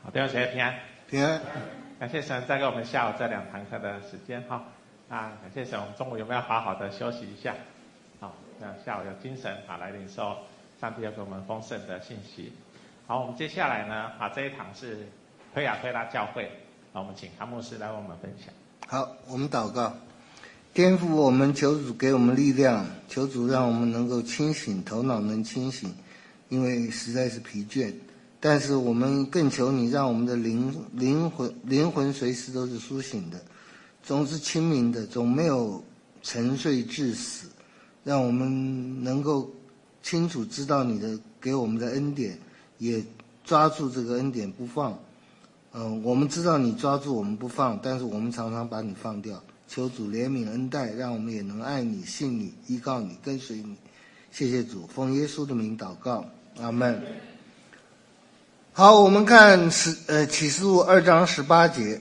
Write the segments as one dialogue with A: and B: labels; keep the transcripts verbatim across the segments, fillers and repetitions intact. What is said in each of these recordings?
A: 好，弟兄姐妹平安，
B: 平安。
A: 感谢神再给我们下午这两堂课的时间哈。啊，感谢神，我们中午有没有好好的休息一下？好，那下午有精神啊来领受上帝要给我们丰盛的信息。好，我们接下来呢，啊这一堂是推雅推拉教会，啊我们请唐牧师来为我们分享。
B: 好，我们祷告。天父，我们求主给我们力量，求主让我们能够清醒，头脑能清醒，因为实在是疲倦。但是我们更求你让我们的灵灵魂灵魂随时都是苏醒的，总是清明的，总没有沉睡致死，让我们能够清楚知道你的给我们的恩典，也抓住这个恩典不放。嗯、呃，我们知道你抓住我们不放，但是我们常常把你放掉。求主怜悯恩待，让我们也能爱你、信你、依靠你、跟随你。谢谢主，奉耶稣的名祷告，阿们。好，我们看十呃启示录二章十八节。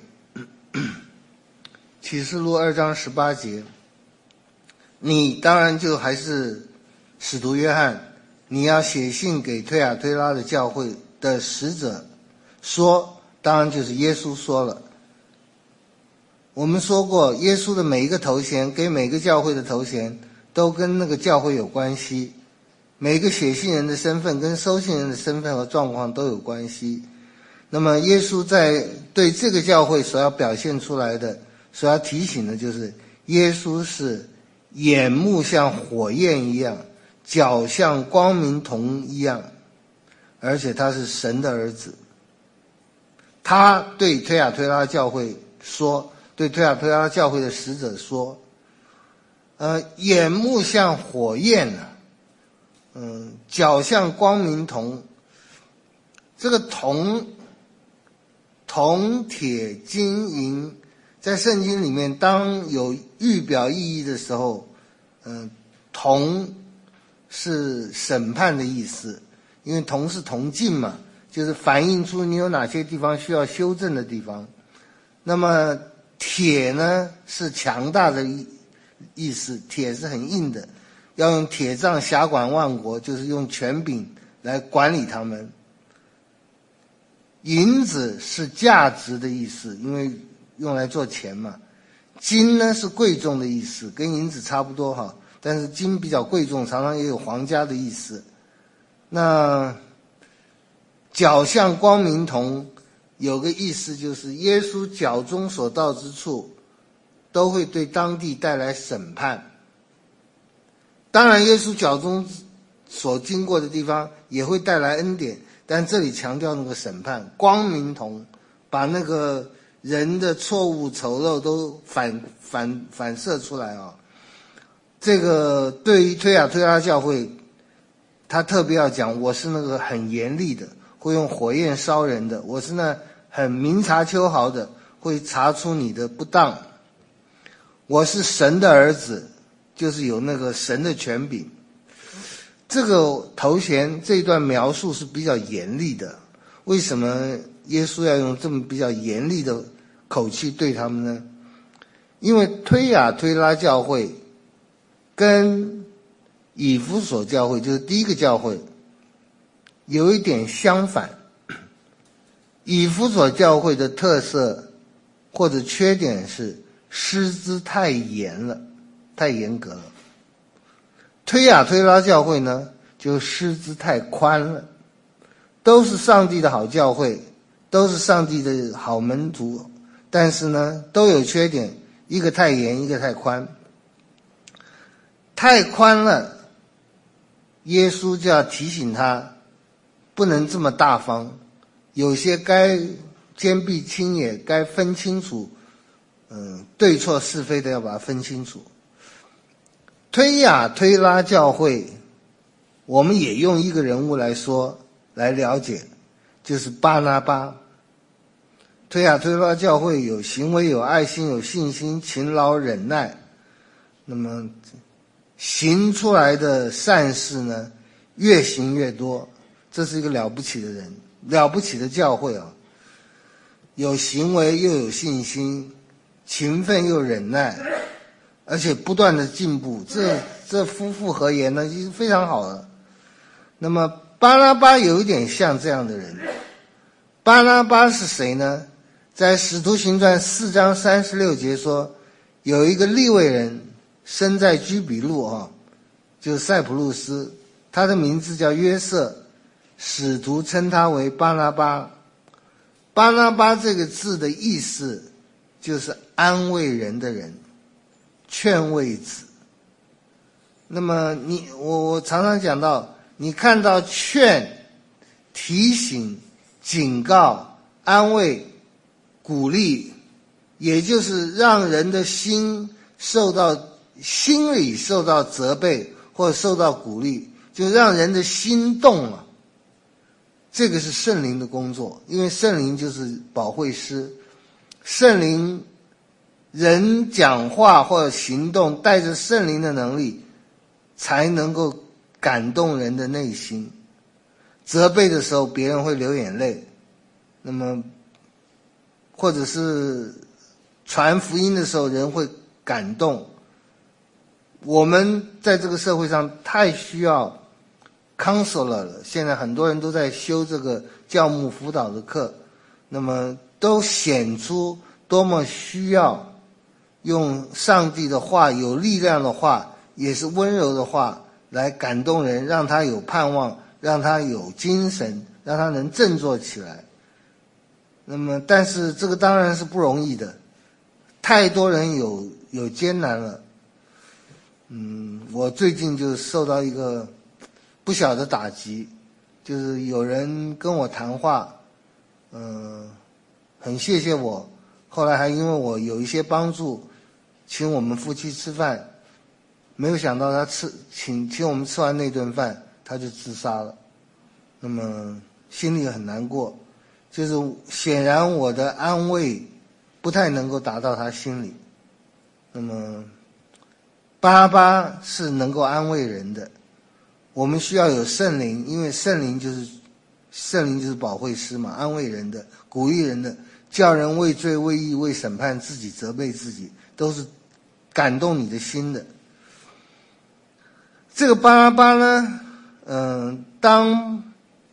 B: 启示录二章十八节，你当然就还是使徒约翰，你要写信给推雅推拉的教会的使者说，当然就是耶稣说了。我们说过，耶稣的每一个头衔，给每个教会的头衔都跟那个教会有关系，每个写信人的身份跟收信人的身份和状况都有关系。那么耶稣在对这个教会所要表现出来的，所要提醒的就是耶稣是眼目像火焰一样，脚像光明铜一样，而且他是神的儿子。他对推雅推拉教会说，对推雅推拉教会的使者说，呃，眼目像火焰啊，嗯、呃，脚像光明铜。这个铜，铜、铁、金、银，在圣经里面，当有预表意义的时候，嗯、呃，铜是审判的意思，因为铜是铜镜嘛，就是反映出你有哪些地方需要修正的地方。那么铁呢是强大的意思，铁是很硬的，要用铁杖辖管万国，就是用权柄来管理他们。银子是价值的意思，因为用来做钱嘛。金呢是贵重的意思，跟银子差不多哈，但是金比较贵重，常常也有皇家的意思。那脚像光明铜，有个意思就是耶稣脚中所到之处都会对当地带来审判。当然耶稣脚中所经过的地方也会带来恩典，但这里强调那个审判，光明铜把那个人的错误丑陋都反反反射出来啊。这个对于推雅推拉教会，他特别要讲，我是那个很严厉的，会用火焰烧人的，我是那很明察秋毫的，会查出你的不当。我是神的儿子，就是有那个神的权柄。这个头衔这一段描述是比较严厉的，为什么耶稣要用这么比较严厉的口气对他们呢？因为推雅推拉教会跟以弗所教会，就是第一个教会，有一点相反。以弗所教会的特色或者缺点是师资太严了，太严格了。推雅推拉教会呢，就师资太宽了，都是上帝的好教会，都是上帝的好门徒，但是呢都有缺点，一个太严，一个太宽。太宽了，耶稣就要提醒他不能这么大方，有些该坚壁清野，该分清楚嗯，对错是非的要把它分清楚。推雅推拉教会，我们也用一个人物来说来了解，就是巴拿巴。推雅推拉教会有行为，有爱心，有信心，勤劳忍耐，那么行出来的善事呢越行越多，这是一个了不起的人，了不起的教会啊！有行为又有信心，勤奋又忍耐，而且不断的进步，这这夫妇合言呢是非常好的。那么巴拿巴有一点像这样的人， 巴拿巴是谁呢？在使徒行传四章三十六节说，有一个利未人生在居比路啊，就是塞浦路斯，他的名字叫约瑟，使徒称他为巴拿巴。巴拿巴这个字的意思就是安慰人的人，劝慰子。那么你我我常常讲到，你看到劝、提醒、警告、安慰、鼓励，也就是让人的心受到心里受到责备或者受到鼓励，就让人的心动了。这个是圣灵的工作，因为圣灵就是保惠师。圣灵人讲话或者行动带着圣灵的能力，才能够感动人的内心。责备的时候别人会流眼泪，那么或者是传福音的时候人会感动。我们在这个社会上太需要 counselor 了，现在很多人都在修这个教牧辅导的课，那么都显出多么需要用上帝的话，有力量的话，也是温柔的话来感动人，让他有盼望，让他有精神，让他能振作起来。那么但是这个当然是不容易的，太多人有有艰难了。嗯，我最近就受到一个不小的打击，就是有人跟我谈话，嗯、呃，很谢谢我，后来还因为我有一些帮助请我们夫妻吃饭，没有想到他吃请请我们吃完那顿饭他就自杀了。那么心里很难过，就是显然我的安慰不太能够达到他心里。那么巴拿巴是能够安慰人的，我们需要有圣灵，因为圣灵就是圣灵就是保惠师嘛，安慰人的，鼓励人的，叫人为罪为义为审判自己，责备自己，都是感动你的心的。这个巴拿巴呢，嗯、呃，当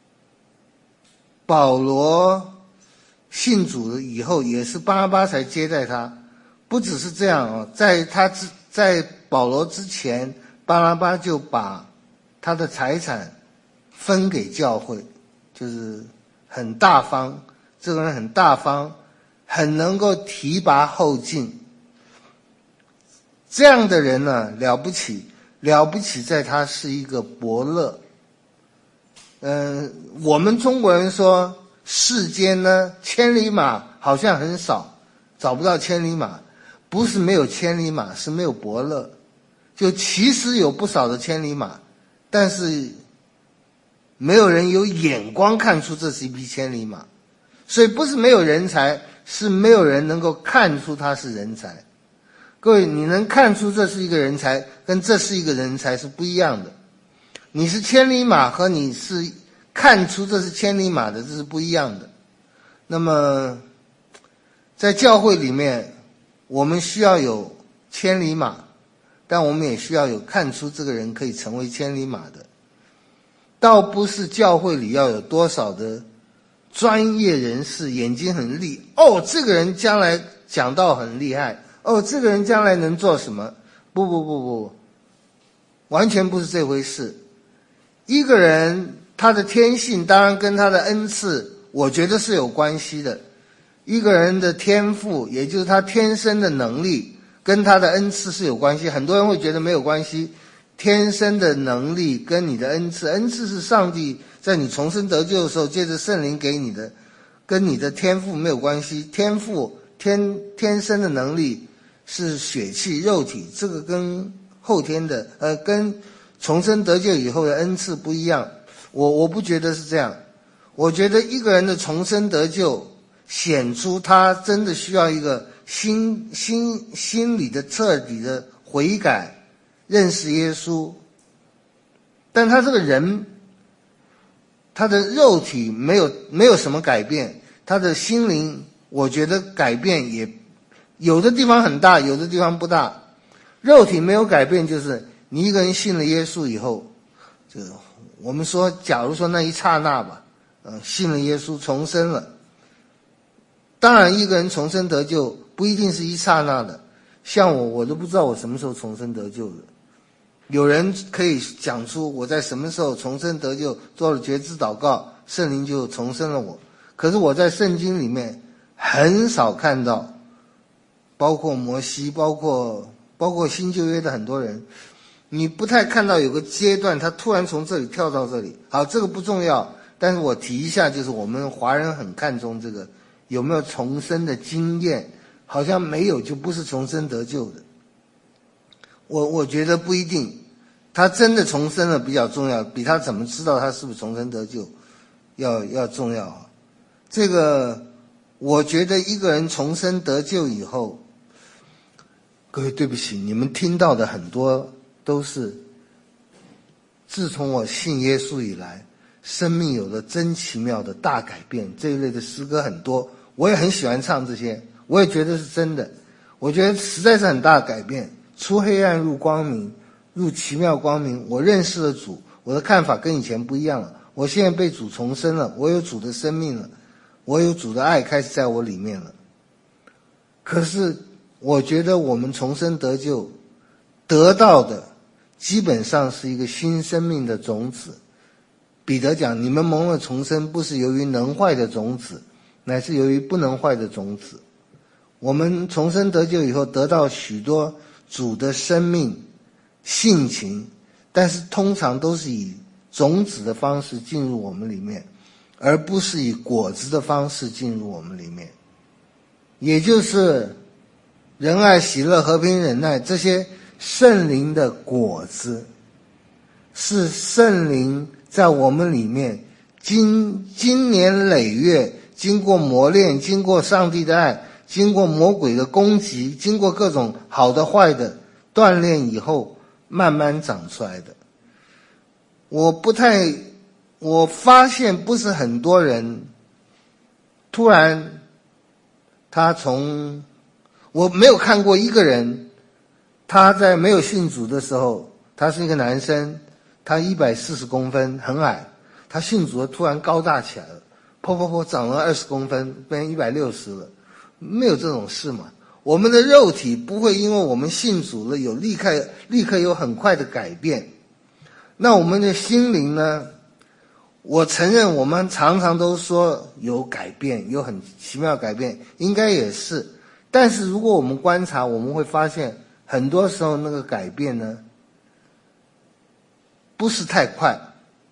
B: 保罗信主了以后，也是巴拿巴才接待他。不只是这样啊，在他之在保罗之前，巴拿巴就把他的财产分给教会，就是很大方，这个人很大方，很能够提拔后进。这样的人呢，了不起，了不起在他是一个伯乐。嗯、呃，我们中国人说世间呢，千里马好像很少，找不到千里马，不是没有千里马，是没有伯乐。就其实有不少的千里马，但是没有人有眼光看出这是一匹千里马。所以不是没有人才，是没有人能够看出他是人才。各位，你能看出这是一个人才，跟这是一个人才是不一样的。你是千里马和你是看出这是千里马的，这是不一样的。那么在教会里面，我们需要有千里马，但我们也需要有看出这个人可以成为千里马的。倒不是教会里要有多少的专业人士眼睛很利，哦，这个人将来讲道很厉害，哦，这个人将来能做什么？不不不不，完全不是这回事。一个人他的天性当然跟他的恩赐我觉得是有关系的。一个人的天赋，也就是他天生的能力，跟他的恩赐是有关系。很多人会觉得没有关系，天生的能力跟你的恩赐，恩赐是上帝在你重生得救的时候借着圣灵给你的，跟你的天赋没有关系。天赋天天生的能力是血气肉体，这个跟后天的呃跟重生得救以后的恩赐不一样。我我不觉得是这样，我觉得一个人的重生得救显出他真的需要一个心心心理的彻底的悔改，认识耶稣。但他这个人，他的肉体没有没有什么改变，他的心灵我觉得改变也有的地方很大，有的地方不大。肉体没有改变，就是你一个人信了耶稣以后，就我们说假如说那一刹那吧，呃，信了耶稣重生了， 当然一个人重生得救不一定是一刹那的，像我我都不知道我什么时候重生得救的。有人可以讲出我在什么时候重生得救，做了觉知祷告，圣灵就重生了我。可是我在圣经里面很少看到，包括摩西，包括包括新旧约的很多人，你不太看到有个阶段他突然从这里跳到这里。好，这个不重要，但是我提一下，就是我们华人很看重这个有没有重生的经验，好像没有就不是重生得救的。我我觉得不一定，他真的重生了比较重要，比他怎么知道他是不是重生得救要要重要。这个我觉得一个人重生得救以后，各位对不起，你们听到的很多都是自从我信耶稣以来生命有了真奇妙的大改变，这一类的诗歌很多，我也很喜欢唱这些，我也觉得是真的。我觉得实在是很大的改变，出黑暗入光明，入奇妙光明。我认识了主，我的看法跟以前不一样了，我现在被主重生了，我有主的生命了，我有主的爱开始在我里面了。可是我觉得我们重生得救得到的基本上是一个新生命的种子。彼得讲，你们蒙了重生，不是由于能坏的种子，乃是由于不能坏的种子。我们重生得救以后得到许多主的生命性情，但是通常都是以种子的方式进入我们里面，而不是以果子的方式进入我们里面。也就是仁爱喜乐和平忍耐，这些圣灵的果子是圣灵在我们里面经经年累月，经过磨练，经过上帝的爱，经过魔鬼的攻击，经过各种好的坏的锻炼以后慢慢长出来的。我不太我发现不是很多人突然他从我没有看过一个人，他在没有信主的时候，他是一个男生，他一百四十公分，很矮，他信主了突然高大起来了，噗噗噗长了二十公分，变成一百六十了。没有这种事嘛。我们的肉体不会因为我们信主了有立刻立刻有很快的改变。那我们的心灵呢，我承认我们常常都说有改变，有很奇妙的改变，应该也是。但是如果我们观察，我们会发现很多时候那个改变呢不是太快，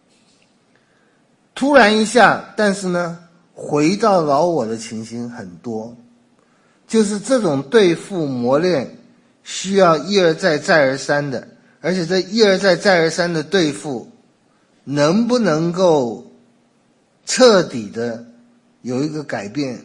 B: 突然一下，但是呢回到老我的情形很多。就是这种对付磨练需要一而再再而三的，而且这一而再再而三的对付能不能够彻底的有一个改变，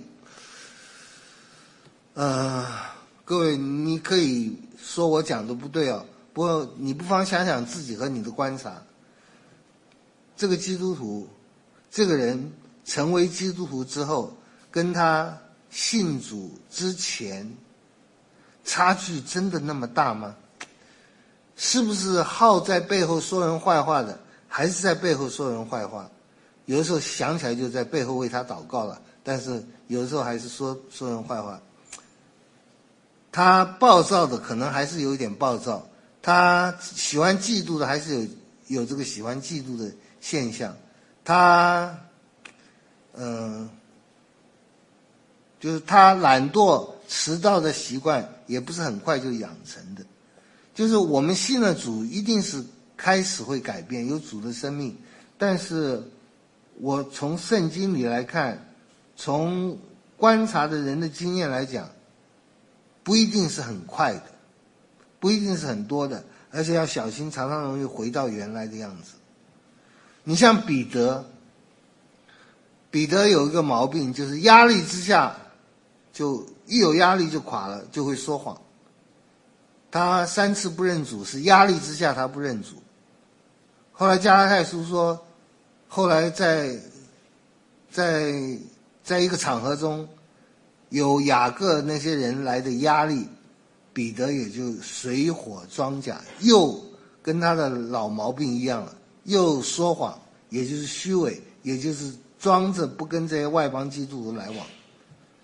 B: 呃，各位你可以说我讲的不对哦，不过你不妨想想自己和你的观察。这个基督徒，这个人成为基督徒之后，跟他信主之前差距真的那么大吗？是不是好在背后说人坏话的，还是在背后说人坏话？有的时候想起来就在背后为他祷告了，但是有的时候还是说说人坏话。他暴躁的可能还是有一点暴躁，他喜欢嫉妒的还是有有这个喜欢嫉妒的现象，他嗯、呃就是他懒惰迟到的习惯也不是很快就养成的。就是我们信了主一定是开始会改变，有主的生命，但是我从圣经里来看，从观察的人的经验来讲，不一定是很快的，不一定是很多的，而且要小心，常常容易回到原来的样子。你像彼得，彼得有一个毛病，就是压力之下就一有压力就垮了，就会说谎。他三次不认主是压力之下他不认主。后来加拉太书说，后来在在在一个场合中有雅各那些人来的压力，彼得也就水火装甲，又跟他的老毛病一样了，又说谎，也就是虚伪，也就是装着不跟这些外邦基督徒来往。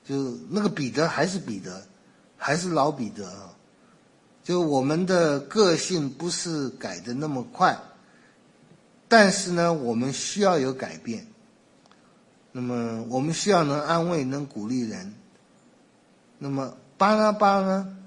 B: 就那个彼得还是彼得，还是老彼得啊。就我们的个性不是改得那么快，但是呢，我们需要有改变。那么我们需要能安慰、能鼓励人。那么巴拿巴呢？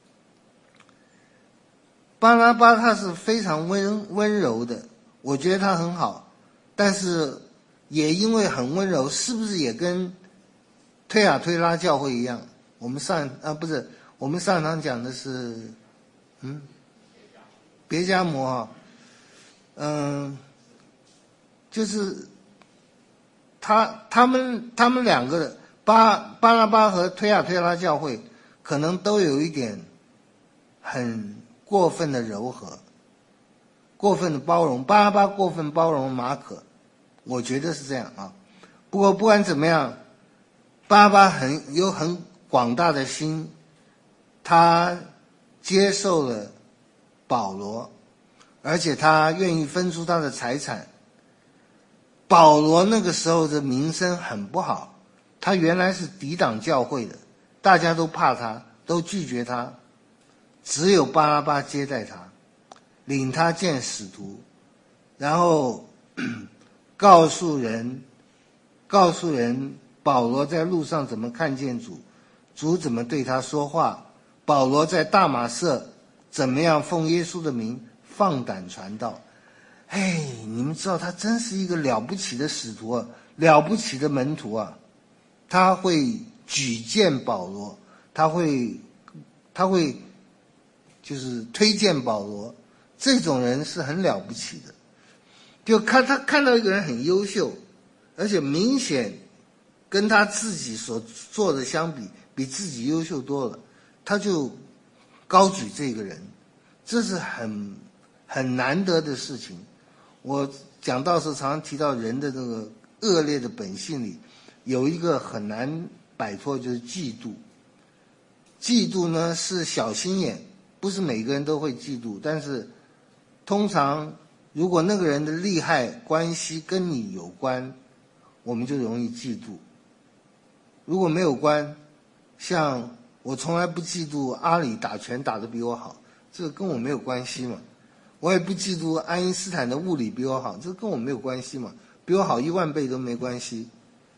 B: 巴拿巴他是非常温温柔的，我觉得他很好，但是也因为很温柔，是不是也跟推雅推拉教会一样？我们上啊不是，我们上堂讲的是，嗯，别迦摩哈，嗯，就是他他们他们两个的巴巴拿巴和推雅推拉教会，可能都有一点很过分的柔和，过分的包容。巴拿巴过分包容马可，我觉得是这样啊。不过不管怎么样，巴拿巴很有很广大的心，他接受了保罗，而且他愿意分出他的财产。保罗那个时候的名声很不好，他原来是抵挡教会的，大家都怕他，都拒绝他。只有巴拿巴接待他，领他见使徒，然后告诉人告诉人保罗在路上怎么看见主，主怎么对他说话，保罗在大马色怎么样奉耶稣的名放胆传道。哎，你们知道他真是一个了不起的使徒啊，了不起的门徒啊。他会举荐保罗，他会他会就是推荐保罗，这种人是很了不起的。就看他看到一个人很优秀，而且明显跟他自己所做的相比，比自己优秀多了，他就高举这个人，这是很很难得的事情。我讲到时常常提到人的那个恶劣的本性里，有一个很难摆脱，就是嫉妒。嫉妒呢是小心眼，不是每个人都会嫉妒，但是通常如果那个人的利害关系跟你有关，我们就容易嫉妒。如果没有关，像我从来不嫉妒阿里打拳打得比我好，这个跟我没有关系嘛。我也不嫉妒爱因斯坦的物理比我好，这个跟我没有关系嘛，比我好一万倍都没关系。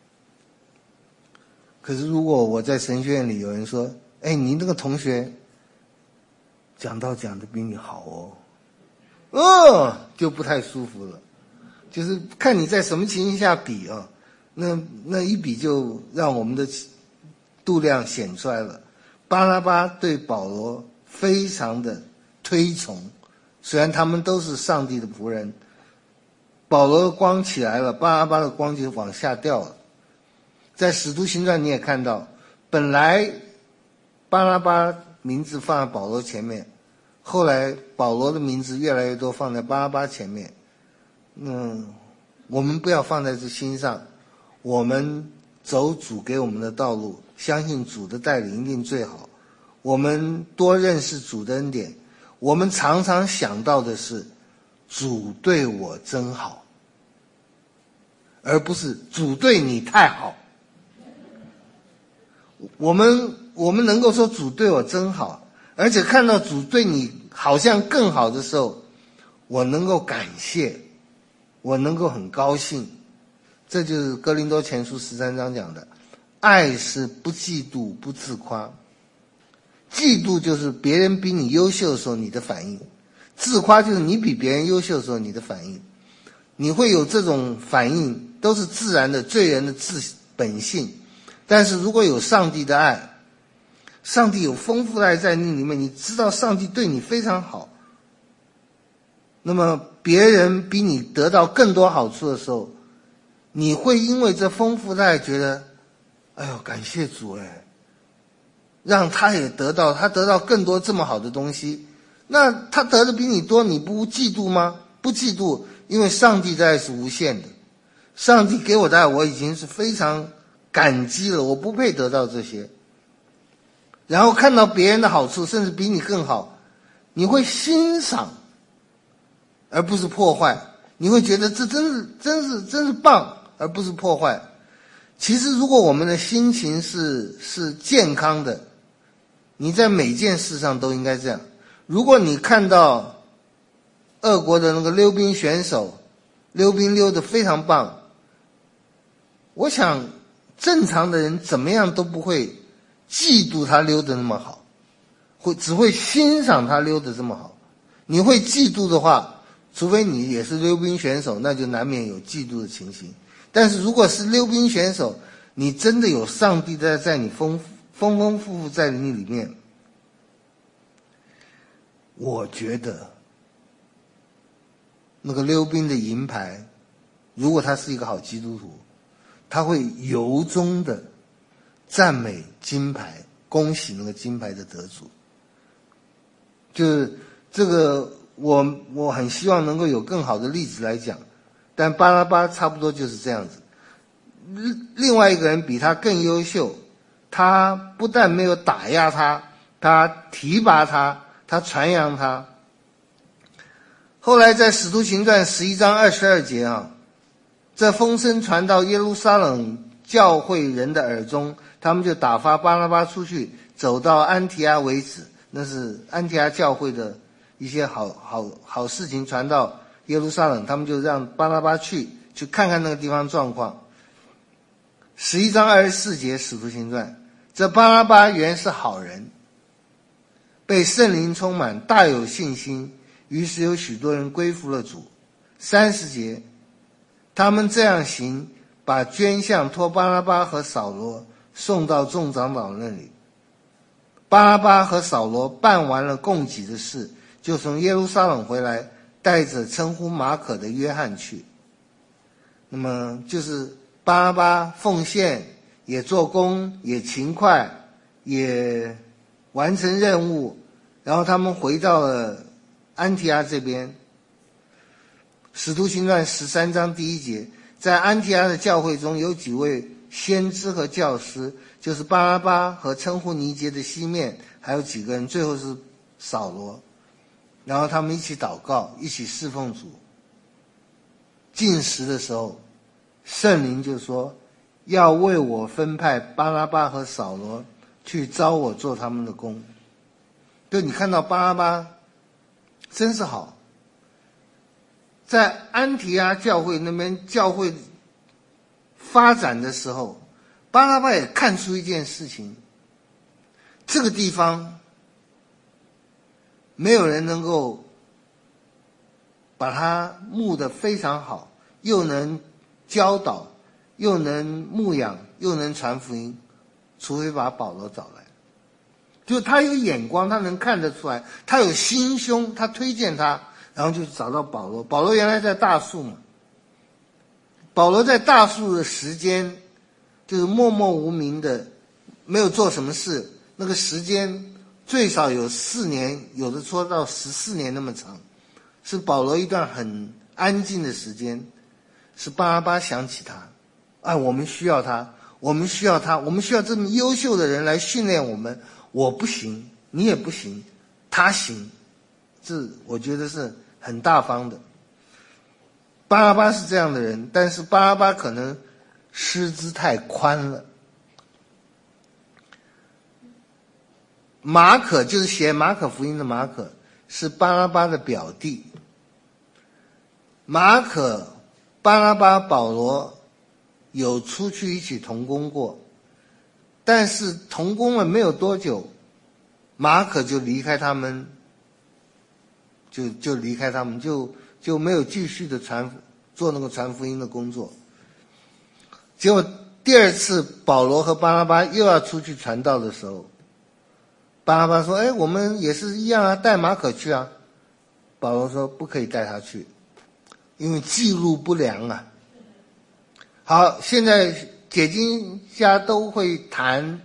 B: 可是如果我在神学院里有人说，哎，你那个同学讲道讲得比你好哦，哦，就不太舒服了。就是看你在什么情形下比啊，那那一比就让我们的度量显出来了。巴拿巴对保罗非常的推崇，虽然他们都是上帝的仆人，保罗的光起来了，巴拿巴的光就往下掉了。在使徒行传你也看到，本来巴拿巴名字放在保罗前面，后来保罗的名字越来越多放在巴拿巴前面。嗯，我们不要放在这心上，我们走主给我们的道路，相信主的带领一定最好。我们多认识主的恩典，我们常常想到的是主对我真好，而不是主对你太好。我们我们能够说主对我真好，而且看到主对你好像更好的时候，我能够感谢，我能够很高兴。这就是哥林多前书十三章讲的，爱是不嫉妒不自夸。嫉妒就是别人比你优秀的时候你的反应，自夸就是你比别人优秀的时候你的反应。你会有这种反应都是自然的，罪人的自本性。但是如果有上帝的爱，上帝有丰富的爱在你里面，你知道上帝对你非常好，那么别人比你得到更多好处的时候，你会因为这丰富的爱觉得，哎呦，感谢主哎，让他也得到，他得到更多这么好的东西，那他得的比你多，你不嫉妒吗？不嫉妒，因为上帝的爱是无限的，上帝给我的爱我已经是非常感激了，我不配得到这些。然后看到别人的好处，甚至比你更好，你会欣赏，而不是破坏。你会觉得这真是真是真是棒，而不是破坏。 其实如果我们的心情是是健康的，你在每件事上都应该这样。如果你看到俄国的那个溜冰选手溜冰溜得非常棒，我想正常的人怎么样都不会嫉妒他溜得那么好，会只会欣赏他溜得这么好。你会嫉妒的话，除非你也是溜冰选手，那就难免有嫉妒的情形。但是如果是溜冰选手，你真的有上帝在在你丰丰丰富富在你里面，我觉得那个溜冰的银牌，如果他是一个好基督徒，他会由衷的赞美金牌，恭喜那个金牌的得主。就是这个我我很希望能够有更好的例子来讲，但巴拉巴差不多就是这样子。另外一个人比他更优秀，他不但没有打压他，他提拔他，他传扬他。后来在使徒行传十一章二十二节啊，这风声传到耶路撒冷教会人的耳中，他们就打发巴拿巴出去，走到安提阿为止。那是安提阿教会的一些好好好事情传到耶路撒冷，他们就让巴拿巴去去看看那个地方状况。十一章二十四节使徒行传，这巴拿巴原是好人，被圣灵充满，大有信心，于是有许多人归服了主。三十节，他们这样行，把捐项托巴拿巴和扫罗送到众长老那里。巴拿巴和扫罗办完了供给的事，就从耶路撒冷回来，带着称呼马可的约翰去。那么就是巴拿巴奉献，也做工，也勤快，也完成任务，然后他们回到了安提阿这边。使徒行传十三章第一节，在安提阿的教会中有几位先知和教师，就是巴拿巴和称呼尼结的西面，还有几个人，最后是扫罗。然后他们一起祷告，一起侍奉主。进食的时候，圣灵就说要为我分派巴拿巴和扫罗去招我做他们的工。就你看到巴拿巴真是好，在安提阿教会那边教会发展的时候，巴拿巴也看出一件事情，这个地方没有人能够把它牧得非常好，又能教导，又能牧养，又能传福音，除非把保罗找来。就他有眼光，他能看得出来，他有心胸，他推荐他，然后就找到保罗。保罗原来在大树嘛，保罗在大树的时间就是默默无名的，没有做什么事，那个时间最少有四年，有的说到十四年那么长，是保罗一段很安静的时间。是巴拿巴想起他，哎，我们需要他，我们需要他，我们需要这么优秀的人来训练我们。我不行，你也不行，他行，这我觉得是很大方的。巴拿巴是这样的人，但是巴拿巴可能师资太宽了。马可就是写马可福音的马可，是巴拿巴的表弟。马可、巴拿巴、保罗有出去一起同工过，但是同工了没有多久，马可就离开他们，就就离开他们，就就没有继续的传做那个传福音的工作。结果第二次保罗和巴拿巴又要出去传道的时候，巴拿巴说：“哎，我们也是一样啊，带马可去啊。”保罗说：“不可以带他去，因为记录不良啊。”好，现在解经家都会谈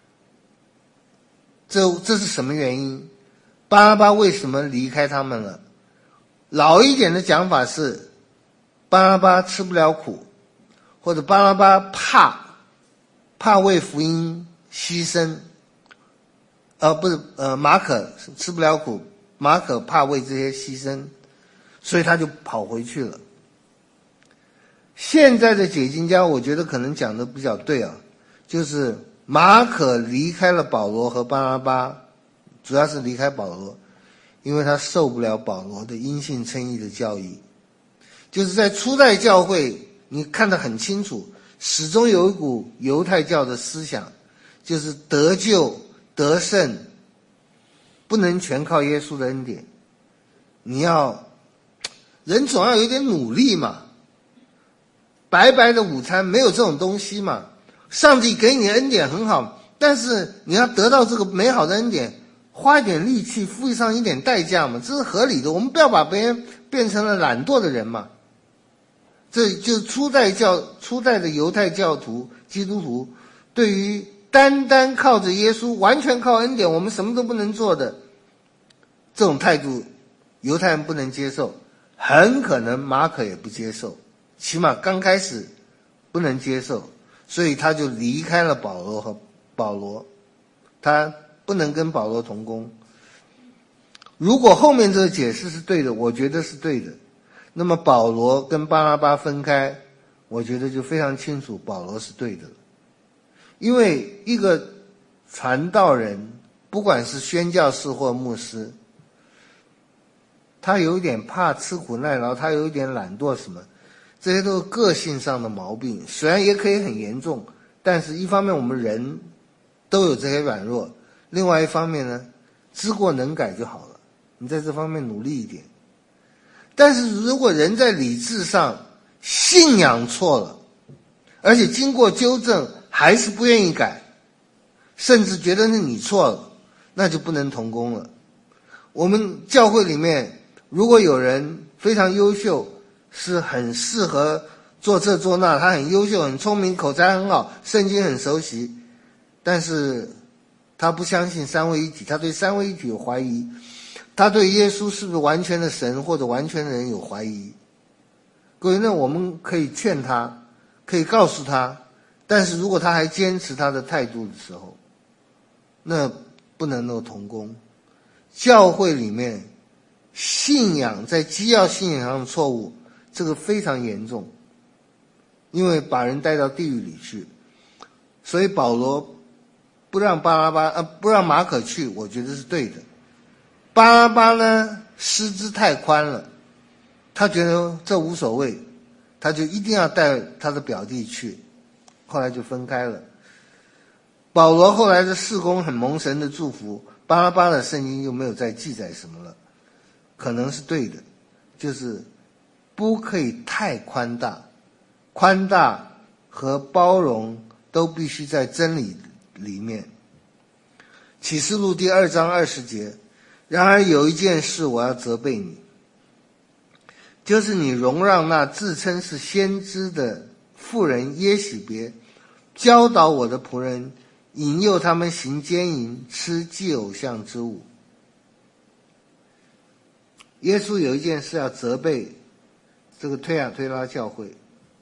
B: 这这是什么原因，巴拿巴为什么离开他们了。老一点的讲法是巴拿巴吃不了苦，或者巴拿巴怕怕为福音牺牲，呃不是呃马可吃不了苦，马可怕为这些牺牲，所以他就跑回去了。 现在的解经家我觉得可能讲的比较对啊，就是马可离开了保罗和巴拿巴，主要是离开保罗，因为他受不了保罗的因信称义的教义。就是在初代教会你看得很清楚，始终有一股犹太教的思想，就是得救得胜不能全靠耶稣的恩典，你要人总要有点努力嘛，白白的午餐没有这种东西嘛。上帝给你的恩典很好，但是你要得到这个美好的恩典，花一点力气，付上一点代价嘛，这是合理的。我们不要把别人变成了懒惰的人嘛。这就是初代教初代的犹太教徒基督徒对于单单靠着耶稣，完全靠恩典，我们什么都不能做的这种态度，犹太人不能接受，很可能马可也不接受，起码刚开始不能接受，所以他就离开了保罗和保罗，他不能跟保罗同工。如果后面这个解释是对的，我觉得是对的，那么保罗跟巴拿巴分开，我觉得就非常清楚保罗是对的了。因为一个传道人，不管是宣教士或牧师，他有一点怕吃苦耐劳，他有一点懒惰什么，这些都是个性上的毛病，虽然也可以很严重，但是一方面我们人都有这些软弱，另外一方面呢，知过能改就好了，你在这方面努力一点。但是如果人在理智上信仰错了，而且经过纠正还是不愿意改，甚至觉得是你错了，那就不能同工了。我们教会里面如果有人非常优秀，是很适合做这做那，他很优秀很聪明，口才很好，圣经很熟悉，但是他不相信三位一体，他对三位一体有怀疑，他对耶稣是不是完全的神或者完全的人有怀疑。各位，那我们可以劝他，可以告诉他，但是如果他还坚持他的态度的时候，那不能够同工。教会里面信仰在基要信仰上的错误，这个非常严重，因为把人带到地狱里去。所以保罗不让巴拿巴呃不让马可去，我觉得是对的。巴拿巴呢，师资太宽了，他觉得这无所谓，他就一定要带他的表弟去，后来就分开了。保罗后来的事工很蒙神的祝福，巴拿巴的圣经就没有再记载什么了，可能是对的，就是不可以太宽大，宽大和包容都必须在真理里面。启示录第二章二十节，然而有一件事我要责备你，就是你容让那自称是先知的妇人耶洗别教导我的仆人，引诱他们行奸淫，吃祭偶像之物。耶稣有一件事要责备这个推亚推拉教会，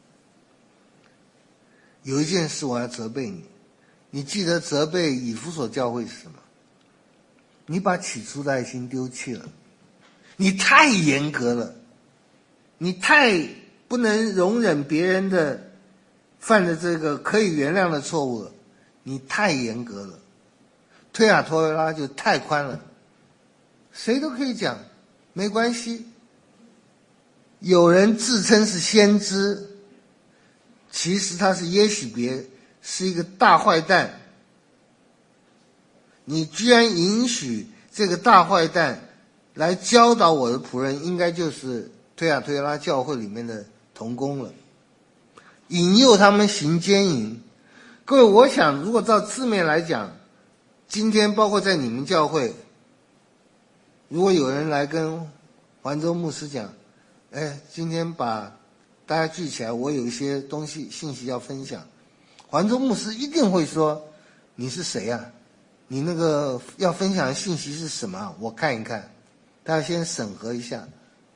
B: 有一件事我要责备你。你记得责备以弗所教会是什么？你把起初的爱心丢弃了，你太严格了，你太不能容忍别人的犯的这个可以原谅的错误了，你太严格了。推亚推拉就太宽了，谁都可以讲没关系。有人自称是先知，其实他是耶洗别，是一个大坏蛋。你居然允许这个大坏蛋来教导我的仆人，应该就是推亚推拉教会里面的同工了，引诱他们行奸淫。各位，我想如果照字面来讲，今天包括在你们教会，如果有人来跟环州牧师讲，哎，今天把大家聚起来，我有一些东西信息要分享，环州牧师一定会说，你是谁啊？你那个要分享的信息是什么？我看一看，大家先审核一下。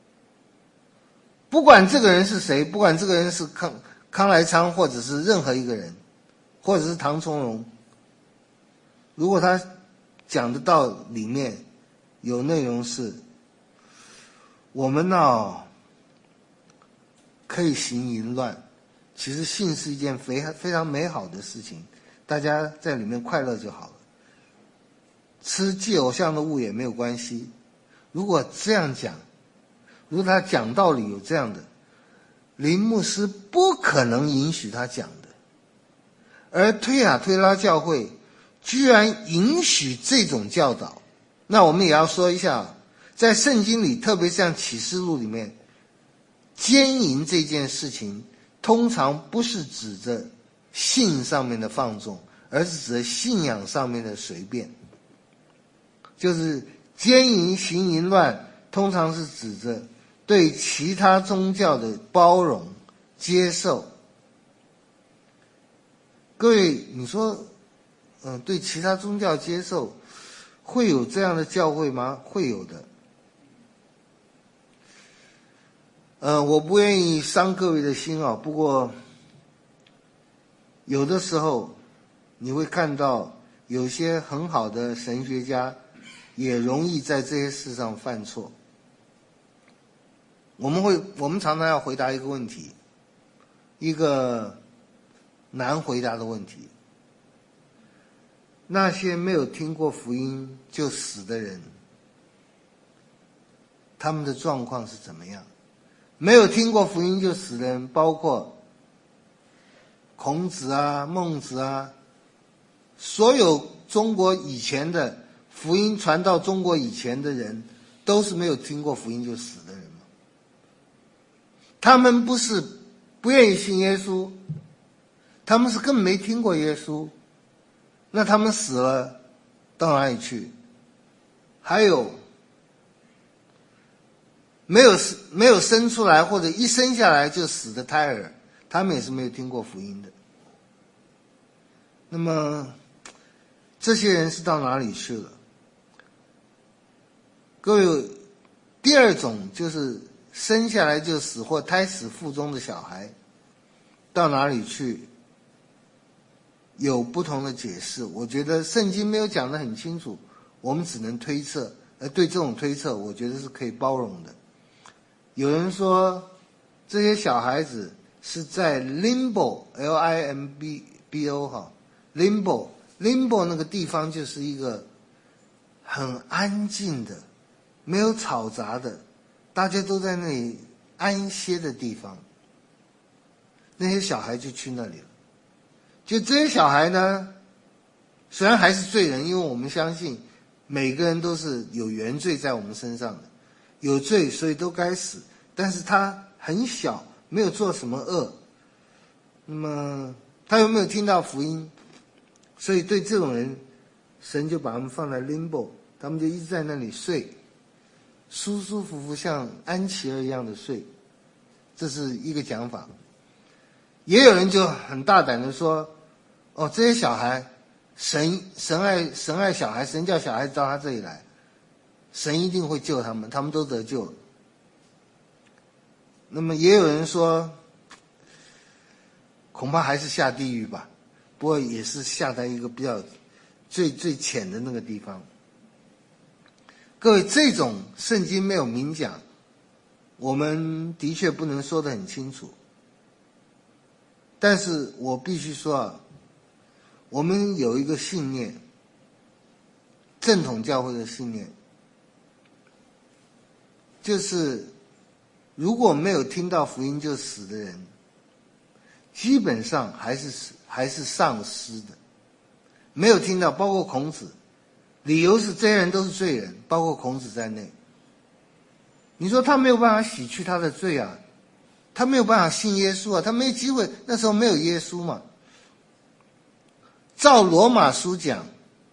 B: 不管这个人是谁，不管这个人是康康来昌，或者是任何一个人，或者是唐从容，如果他讲的道里面有内容是我们呢、哦、可以行淫乱， 其实性是一件非非常美好的事情，大家在里面快乐就好了。吃祭偶像的物也没有关系。如果这样讲，如果他讲道理有这样的，林牧师不可能允许他讲的。而推雅推拉教会居然允许这种教导，那我们也要说一下，在圣经里，特别像启示录里面，奸淫这件事情通常不是指着性上面的放纵，而是指着信仰上面的随便。就是奸淫行淫乱通常是指着对其他宗教的包容接受。各位，你说嗯，对其他宗教接受，会有这样的教会吗？会有的。呃，我不愿意伤各位的心啊，不过有的时候你会看到有些很好的神学家也容易在这些事上犯错。我们会，我们常常要回答一个问题，一个难回答的问题。那些没有听过福音就死的人，他们的状况是怎么样？没有听过福音就死的人，包括孔子啊、孟子啊，所有中国以前的福音传到中国以前的人，都是没有听过福音就死的人吗？他们不是不愿意信耶稣，他们是根本没听过耶稣。那他们死了到哪里去？还有没有没有生出来或者一生下来就死的胎儿，他们也是没有听过福音的。那么这些人是到哪里去了？各位，第二种就是生下来就死或胎死腹中的小孩到哪里去，有不同的解释。我觉得圣经没有讲得很清楚，我们只能推测，而对这种推测我觉得是可以包容的。有人说这些小孩子是在 limbo L I M B B O 哈 limbo limbo 那个地方就是一个很安静的没有嘈杂的大家都在那里安歇的地方，那些小孩就去那里了。就这些小孩呢，虽然还是罪人，因为我们相信每个人都是有原罪在我们身上的，有罪所以都该死，但是他很小，没有做什么恶，那么他有没有听到福音？所以对这种人，神就把他们放在 limbo， 他们就一直在那里睡，舒舒服服像安琪儿一样的睡，这是一个讲法。也有人就很大胆的说，哦，这些小孩神神爱神爱小孩，神叫小孩到他这里来，神一定会救他们，他们都得救了。那么也有人说，恐怕还是下地狱吧，不过也是下在一个比较最最浅的那个地方。各位，这种圣经没有明讲，我们的确不能说得很清楚。但是我必须说啊，我们有一个信念，正统教会的信念，就是如果没有听到福音就死的人，基本上还是还是丧失的。没有听到，包括孔子，理由是这些人都是罪人，包括孔子在内。你说他没有办法洗去他的罪啊，他没有办法信耶稣啊，他没机会，那时候没有耶稣嘛。照罗马书讲，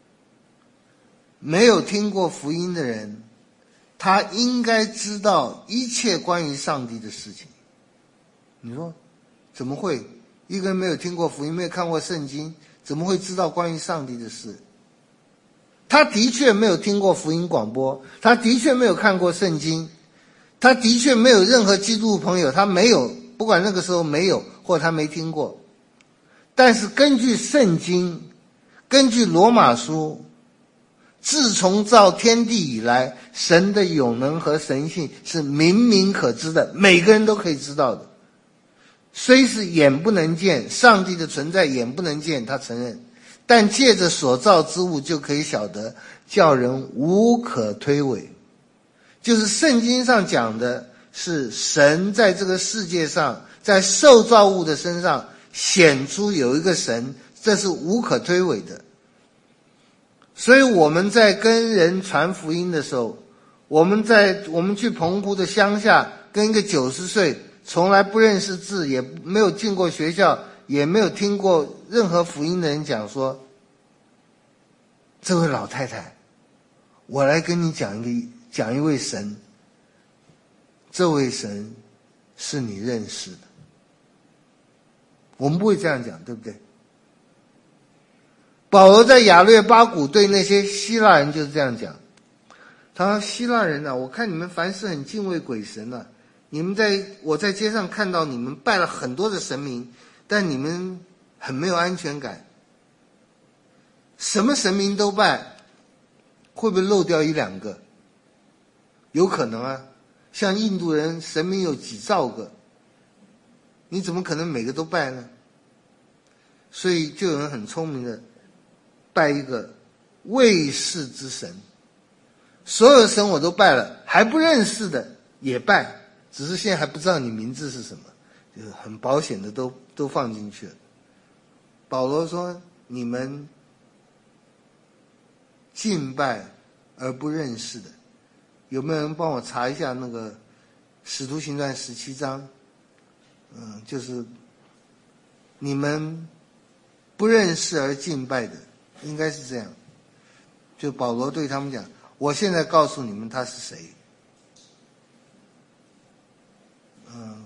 B: 没有听过福音的人，他应该知道一切关于上帝的事情。你说怎么会？一个人没有听过福音，没有看过圣经，怎么会知道关于上帝的事？他的确没有听过福音广播，他的确没有看过圣经，他的确没有任何基督朋友，他没有，不管那个时候没有或他没听过。但是根据圣经，根据罗马书，自从造天地以来，神的有能和神性是明明可知的，每个人都可以知道的。 虽是眼不能见，上帝的存在眼不能见，他承认，但借着所造之物就可以晓得，叫人无可推诿。就是圣经上讲的是神在这个世界上，在受造物的身上显出有一个神，这是无可推诿的。所以我们在跟人传福音的时候，我们在我们去澎湖的乡下，跟一个九十岁从来不认识字，也没有进过学校，也没有听过任何福音的人讲说，这位老太太，我来跟你讲一个讲一位神，这位神是你认识的。我们不会这样讲，对不对？保罗在亚略巴谷对那些希腊人就是这样讲，他说希腊人啊，我看你们凡事很敬畏鬼神啊，你们在我在街上看到你们拜了很多的神明，但你们很没有安全感，什么神明都拜，会不会漏掉一两个？有可能啊，像印度人神明有几兆个，你怎么可能每个都拜呢？所以就有人很聪明的拜一个未识之神，所有的神我都拜了，还不认识的也拜，只是现在还不知道你名字是什么，就是很保险的都都放进去了。保罗说，你们敬拜而不认识的，有没有人帮我查一下那个使徒行传十七章？嗯，就是你们不认识而敬拜的，应该是这样。就保罗对他们讲，我现在告诉你们他是谁。嗯，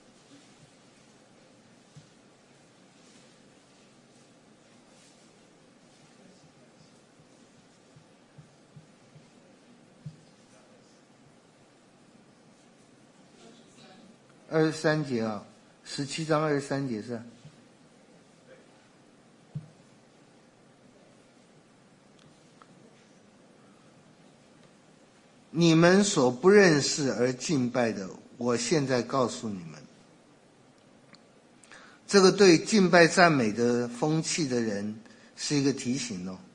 B: 二十三节啊，十七章二十三节是。你们所不认识而敬拜的，我现在告诉你们，这个对敬拜赞美的风气的人是一个提醒哦。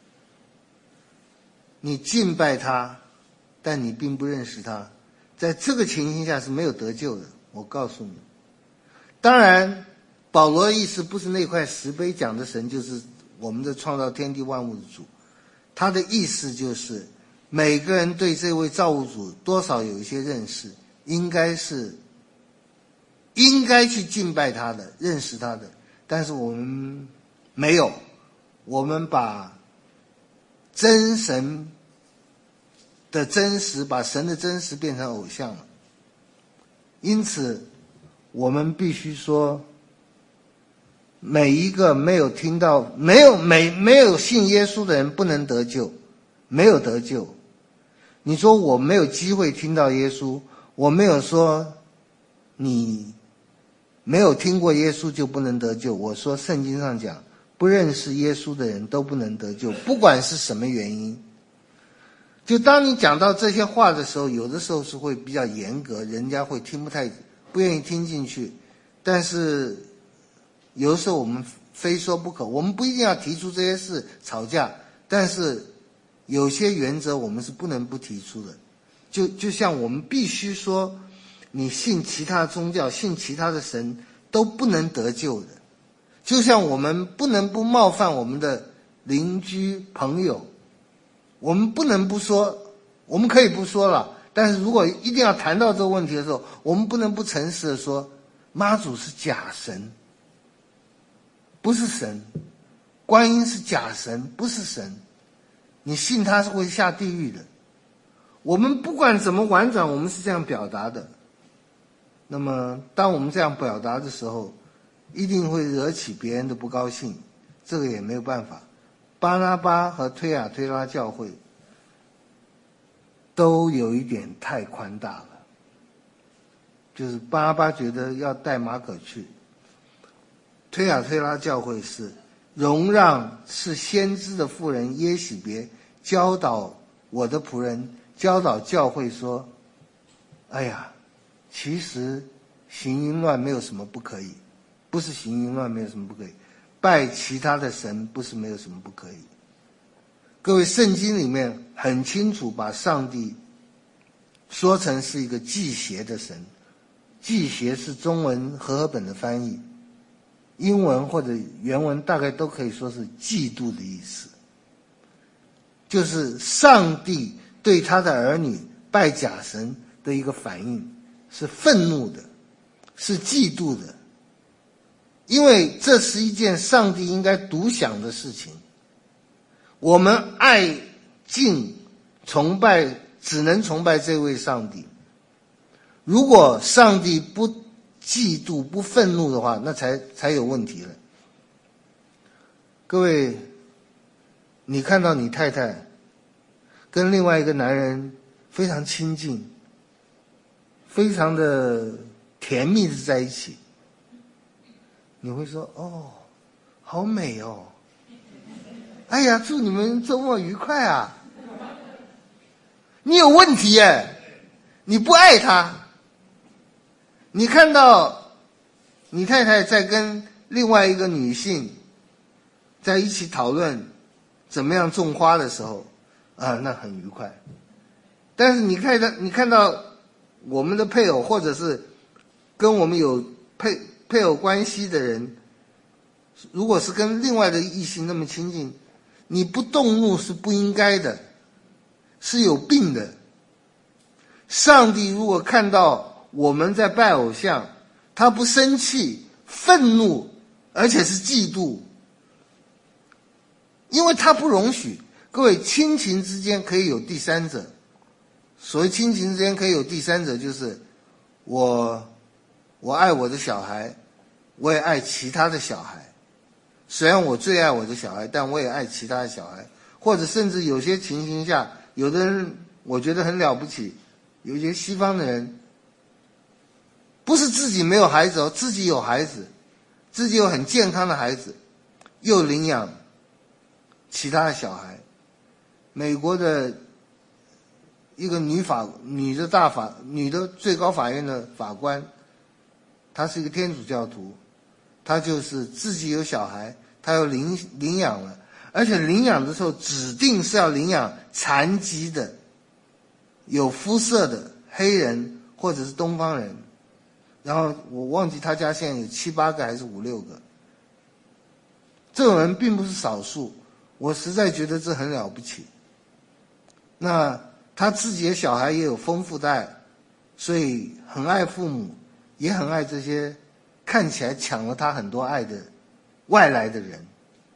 B: 你敬拜他，但你并不认识他，在这个情形下是没有得救的，我告诉你。当然保罗的意思不是那块石碑讲的神就是我们的创造天地万物的主，他的意思就是每个人对这位造物主多少有一些认识，应该是应该去敬拜他的，认识他的，但是我们没有，我们把真神的真实，把神的真实变成偶像了。因此我们必须说，每一个没有听到没有没没有信耶稣的人不能得救，没有得救。你说我没有机会听到耶稣，我没有说你没有听过耶稣就不能得救，我说圣经上讲不认识耶稣的人都不能得救，不管是什么原因。就当你讲到这些话的时候，有的时候是会比较严格，人家会听不太不愿意听进去，但是有的时候我们非说不可，我们不一定要提出这些事吵架，但是有些原则我们是不能不提出的。就就像我们必须说，你信其他宗教，信其他的神都不能得救的。就像我们不能不冒犯我们的邻居朋友，我们不能不说，我们可以不说了，但是如果一定要谈到这个问题的时候，我们不能不诚实的说，妈祖是假神，不是神，观音是假神，不是神，你信他是会下地狱的。我们不管怎么婉转，我们是这样表达的。那么当我们这样表达的时候，一定会惹起别人的不高兴，这个也没有办法。巴拿巴和推雅推拉教会都有一点太宽大了，就是巴拿巴觉得要带马可去，推雅推拉教会是容让是先知的妇人耶洗别教导我的仆人，教导教会说，哎呀，其实行淫乱没有什么不可以，不是行淫乱没有什么不可以，拜其他的神不是没有什么不可以。各位，圣经里面很清楚把上帝说成是一个忌邪的神，忌邪是中文和合本的翻译，英文或者原文大概都可以说是嫉妒的意思，就是上帝对他的儿女拜假神的一个反应，是愤怒的，是嫉妒的，因为这是一件上帝应该独享的事情。我们爱敬崇拜只能崇拜这位上帝，如果上帝不嫉妒不愤怒的话，那才才有问题了。各位，你看到你太太跟另外一个男人非常亲近，非常的甜蜜的在一起，你会说哦，好美哦，哎呀，祝你们周末愉快啊。你有问题耶，你不爱他。你看到你太太在跟另外一个女性在一起讨论怎么样种花的时候啊，那很愉快。但是你看到你看到我们的配偶，或者是跟我们有配配偶关系的人，如果是跟另外的异性那么亲近，你不动怒是不应该的，是有病的。上帝如果看到我们在拜偶像，他不生气、愤怒，而且是嫉妒，因为他不容许。各位，亲情之间可以有第三者。所谓亲情之间可以有第三者，就是我我爱我的小孩，我也爱其他的小孩。虽然我最爱我的小孩，但我也爱其他的小孩。或者甚至有些情形下，有的人我觉得很了不起，有些西方的人不是自己没有孩子哦，自己有孩子，自己有很健康的孩子，又领养其他的小孩。美国的一个女法女的大法女的最高法院的法官，她是一个天主教徒，她就是自己有小孩，她又领领养了，而且领养的时候指定是要领养残疾的、有肤色的黑人或者是东方人。然后我忘记他家现在有七八个还是五六个，这种人并不是少数，我实在觉得这很了不起。那他自己的小孩也有丰富的爱，所以很爱父母，也很爱这些看起来抢了他很多爱的外来的人。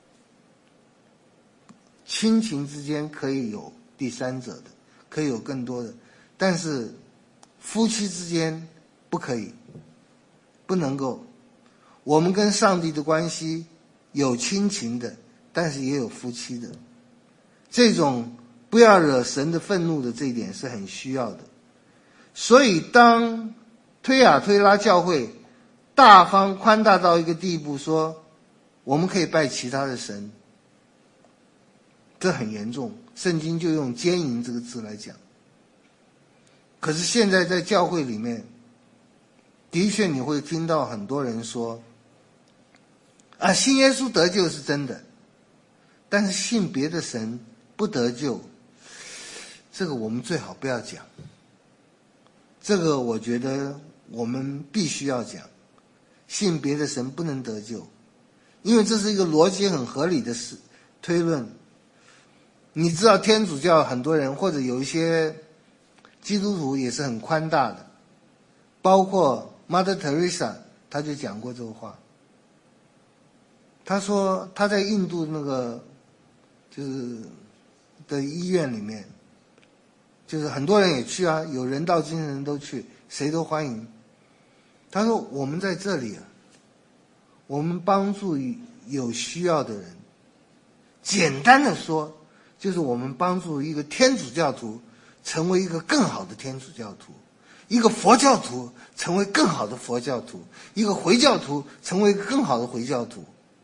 B: 亲情之间可以有第三者的，可以有更多的，但是夫妻之间不可以，不能够。我们跟上帝的关系有亲情的，但是也有夫妻的。这种不要惹神的愤怒的这一点是很需要的。所以当推雅推拉教会大方宽大到一个地步，说我们可以拜其他的神，这很严重，圣经就用奸淫这个字来讲。可是现在在教会里面，的确你会听到很多人说啊，信耶稣得救是真的，但是信别的神不得救，这个我们最好不要讲。这个我觉得我们必须要讲，信别的神不能得救，因为这是一个逻辑很合理的事推论。你知道天主教很多人，或者有一些基督徒也是很宽大的，包括 Mother Teresa 他就讲过这个话。他说他在印度那个就是的医院里面，就是很多人也去啊，有人道精神都去，谁都欢迎。他说我们在这里啊，我们帮助有需要的人，简单的说就是我们帮助一个天主教徒成为一个更好的天主教徒，一个佛教徒成为更好的佛教徒，一个回教徒成为一个更好的回教徒。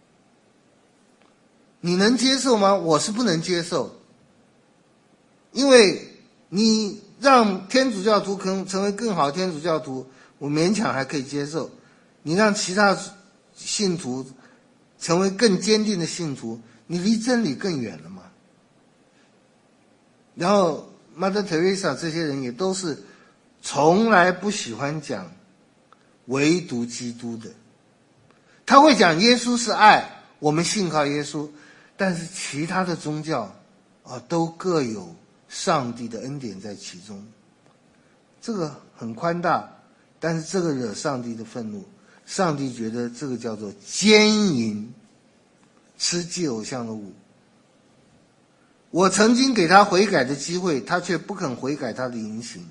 B: 你能接受吗？我是不能接受。因为你让天主教徒可能成为更好的天主教徒， 我勉强还可以接受。你让其他信徒成为更坚定的信徒，你离真理更远了嘛。然后 Mother Teresa 这些人也都是从来不喜欢讲唯独基督的，他会讲耶稣是爱，我们信靠耶稣，但是其他的宗教啊都各有上帝的恩典在其中，这个很宽大，但是这个惹上帝的愤怒，上帝觉得这个叫做奸淫，吃祭偶像的物。我曾经给他悔改的机会，他却不肯悔改他的言行，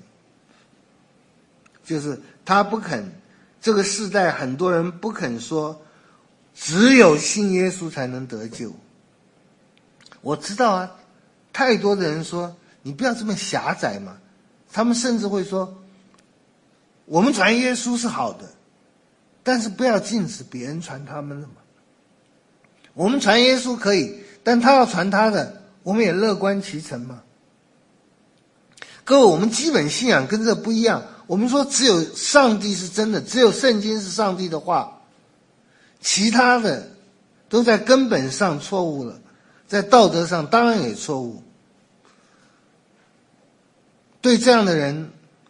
B: 就是他不肯。这个世代很多人不肯说只有信耶稣才能得救。我知道啊，太多的人说你不要这么狭窄嘛，他们甚至会说我们传耶稣是好的，但是不要禁止别人传他们的嘛。我们传耶稣可以，但他要传他的，我们也乐观其成嘛。各位，我们基本信仰跟这不一样。我们说只有上帝是真的，只有圣经是上帝的话，其他的都在根本上错误了，在道德上当然也错误。对这样的人，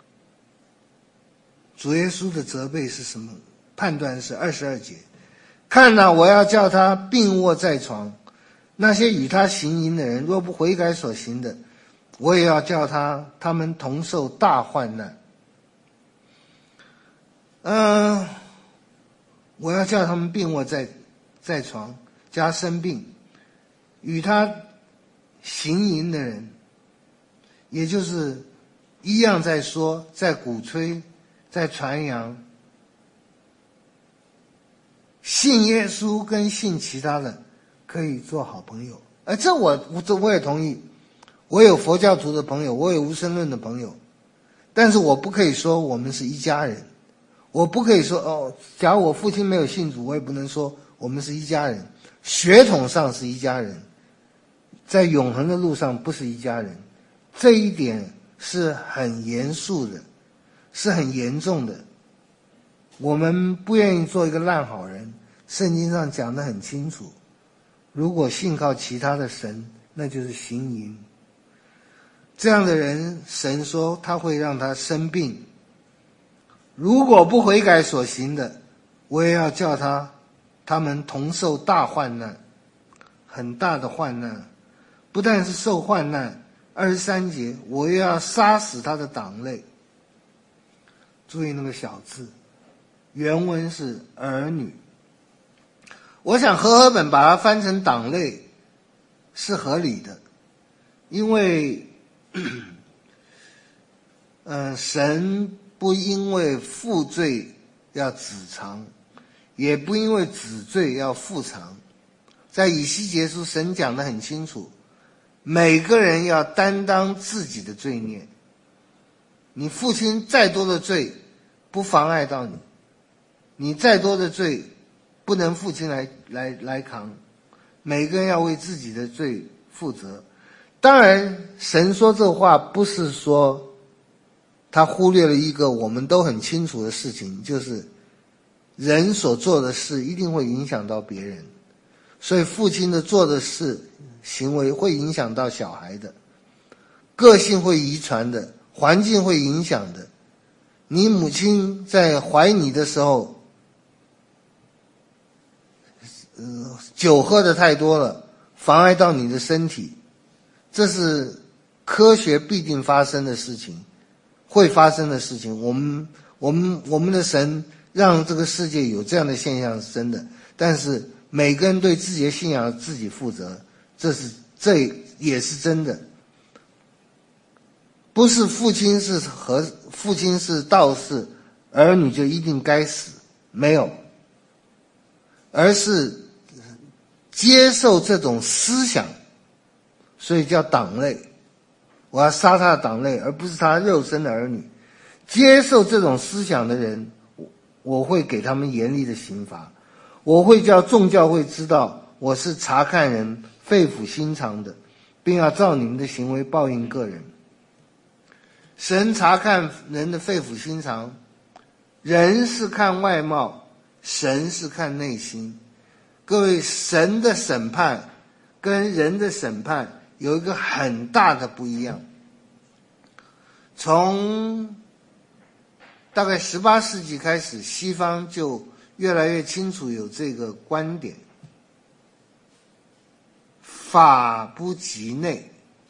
B: 主耶稣的责备是什么？判断是二十二节，看哪，我要叫他病卧在床，那些与他行淫的人若不悔改所行的，我也要叫他他们同受大患难。嗯、呃，我要叫他们病卧在在床，加生病，与他行淫的人，也就是一样在说，在鼓吹，在传扬，信耶稣跟信其他的可以做好朋友。而这我这我也同意，我有佛教徒的朋友，我有无神论的朋友，但是我不可以说我们是一家人。我不可以说哦，假如我父亲没有信主，我也不能说我们是一家人。血统上是一家人，在永恒的路上不是一家人，这一点是很严肃的，是很严重的。我们不愿意做一个烂好人，圣经上讲得很清楚，如果信靠其他的神，那就是行淫。这样的人，神说他会让他生病，如果不悔改所行的，我也要叫他他们同受大患难，很大的患难。不但是受患难，二十三节，我又要杀死他的党类。注意那个小字，原文是儿女。我想和合本把它翻成党类是合理的，因为呃，神不因为父罪要子偿，也不因为子罪要父偿。在以西结书，神讲得很清楚，每个人要担当自己的罪孽。你父亲再多的罪不妨碍到你，你再多的罪不能父亲来来来扛，每个人要为自己的罪负责。当然神说这话不是说他忽略了一个我们都很清楚的事情，就是人所做的事一定会影响到别人，所以父亲的做的事行为会影响到小孩的，个性会遗传的，环境会影响的。你母亲在怀你的时候，呃，酒喝的太多了，妨碍到你的身体，这是科学必定发生的事情，会发生的事情。我们我们我们的神让这个世界有这样的现象是真的，但是每个人对自己的信仰自己负责，这是这也是真的。不是父亲是和父亲是道士，儿女就一定该死，没有，而是接受这种思想，所以叫党类。我要杀他的党类，而不是他肉身的儿女。接受这种思想的人，我会给他们严厉的刑罚。我会叫众教会知道，我是查看人肺腑心肠的，并要照你们的行为报应个人。神查看人的肺腑心肠， 人是看外貌，神是看内心。各位，神的审判跟人的审判有一个很大的不一样。从大概十八世纪开始，西方就越来越清楚有这个观点，法不及内。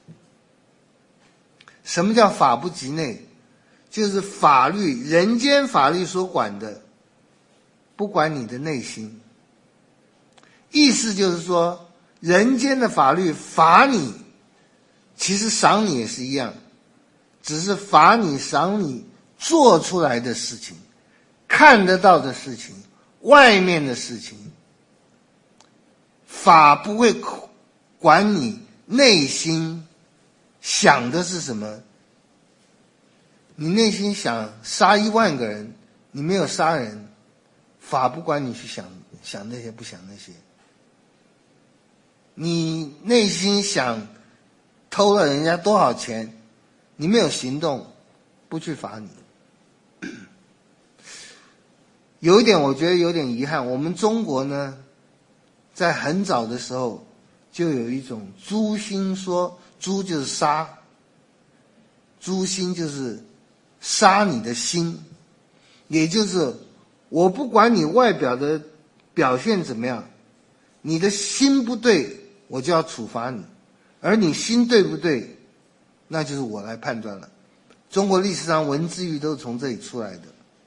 B: 什么叫法不及内？就是法律，人间法律所管的，不管你的内心。意思就是说，人间的法律罚你，其实赏你也是一样，只是罚你赏你做出来的事情，看得到的事情，外面的事情。法不会管你内心想的是什么。你内心想杀一万个人，你没有杀人，法不管你去想想那些不想那些。你内心想偷了人家多少钱，你没有行动，不去罚你。有一点我觉得有点遗憾，我们中国呢，在很早的时候就有一种诛心说，诛就是杀，诛心就是杀你的心，也就是我不管你外表的表现怎么样，你的心不对，我就要处罚你，而你心对不对，那就是我来判断了。中国历史上文字狱都是从这里出来的，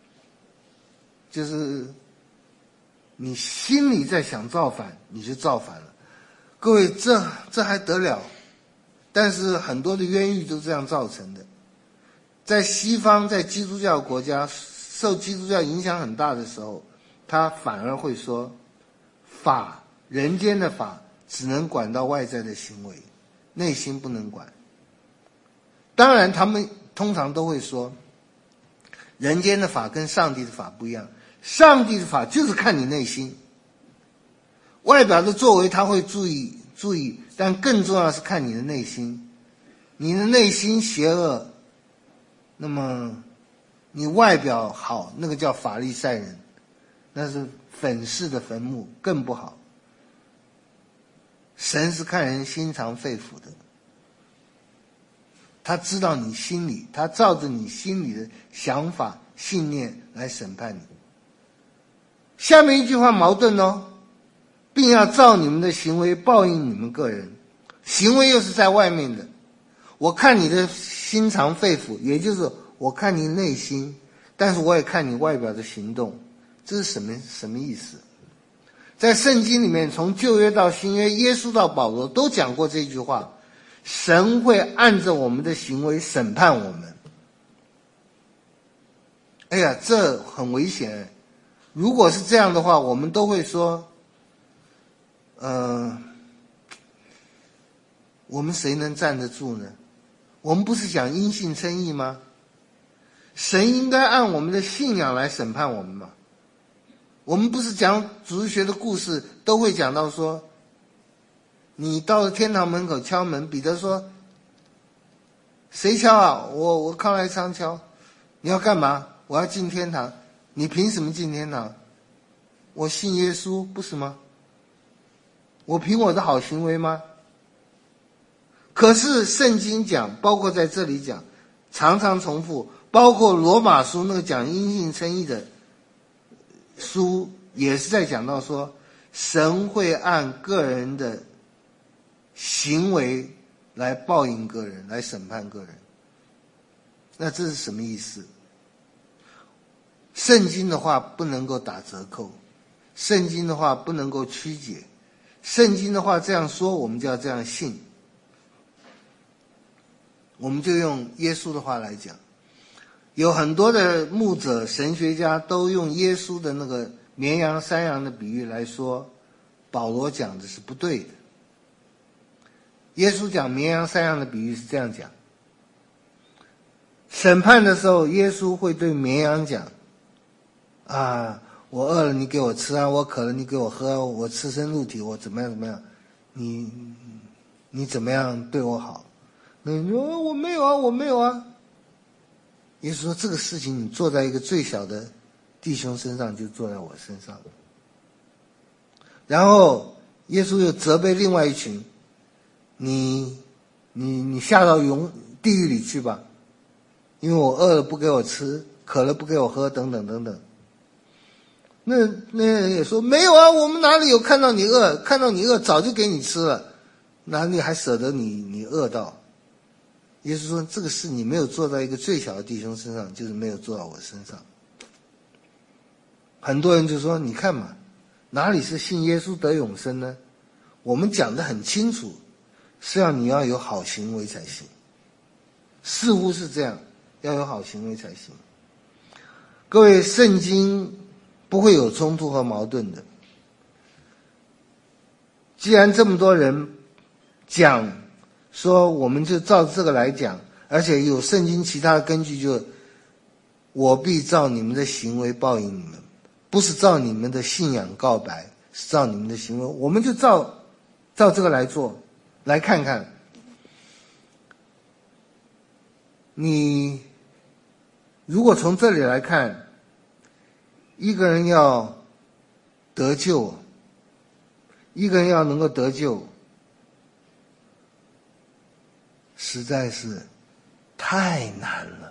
B: 就是你心里在想造反，你就造反了。各位，这这还得了？但是很多的冤狱都这样造成的。在西方，在基督教国家受基督教影响很大的时候，他反而会说，法，人间的法只能管到外在的行为，内心不能管。当然他们通常都会说，人间的法跟上帝的法不一样，上帝的法就是看你内心，外表的作为他会注意注意，但更重要的是看你的内心。你的内心邪恶，那么你外表好，那个叫法利赛人，那是粉饰的坟墓，更不好。神是看人心肠肺腑的，他知道你心里，他照着你心里的想法信念来审判你。下面一句话矛盾哦，并要照你们的行为报应你们个人。行为又是在外面的，我看你的心肠肺腑，也就是我看你内心，但是我也看你外表的行动。这是什么什么意思？在圣经里面，从旧约到新约，耶稣到保罗都讲过这句话，神会按照我们的行为审判我们。哎呀，这很危险。如果是这样的话，我们都会说，呃，我们谁能站得住呢？我们不是讲因信称义吗？神应该按我们的信仰来审判我们吗？我们不是讲主日学的故事都会讲到说，你到了天堂门口敲门，彼得说，谁敲啊？我我靠来仓敲。你要干嘛？我要进天堂。你凭什么进天堂？我信耶稣，不是吗？我凭我的好行为吗？可是圣经讲，包括在这里讲，常常重复，包括罗马书那个讲因信称义的书，也是在讲到说，神会按个人的行为来报应个人，来审判个人。那这是什么意思？圣经的话不能够打折扣，圣经的话不能够曲解，圣经的话这样说，我们就要这样信。我们就用耶稣的话来讲，有很多的牧者神学家都用耶稣的那个绵羊山羊的比喻来说，保罗讲的是不对的。耶稣讲绵羊山羊的比喻是这样讲，审判的时候耶稣会对绵羊讲，啊，我饿了你给我吃啊，我渴了你给我喝啊，我赤身露体我怎么样怎么样，你你怎么样对我好？那你说我没有啊，我没有啊。耶稣说这个事情你做在一个最小的弟兄身上就坐在我身上。然后耶稣又责备另外一群，你你你下到永地狱里去吧，因为我饿了不给我吃，渴了不给我喝，等等等等。那那些人也说没有啊，我们哪里有看到你饿，看到你饿早就给你吃了，哪里还舍得你你饿到？耶稣说这个事你没有做在一个最小的弟兄身上，就是没有做到我身上。很多人就说你看嘛，哪里是信耶稣得永生呢？我们讲得很清楚，是要你要有好行为才行，似乎是这样，要有好行为才行。各位，圣经不会有冲突和矛盾的。既然这么多人讲说我们就照这个来讲，而且有圣经其他的根据，就我必照你们的行为报应你们，不是照你们的信仰告白，是照你们的行为，我们就照照这个来做，来看看你如果从这里来看，一个人要得救，一个人要能够得救，实在是太难了，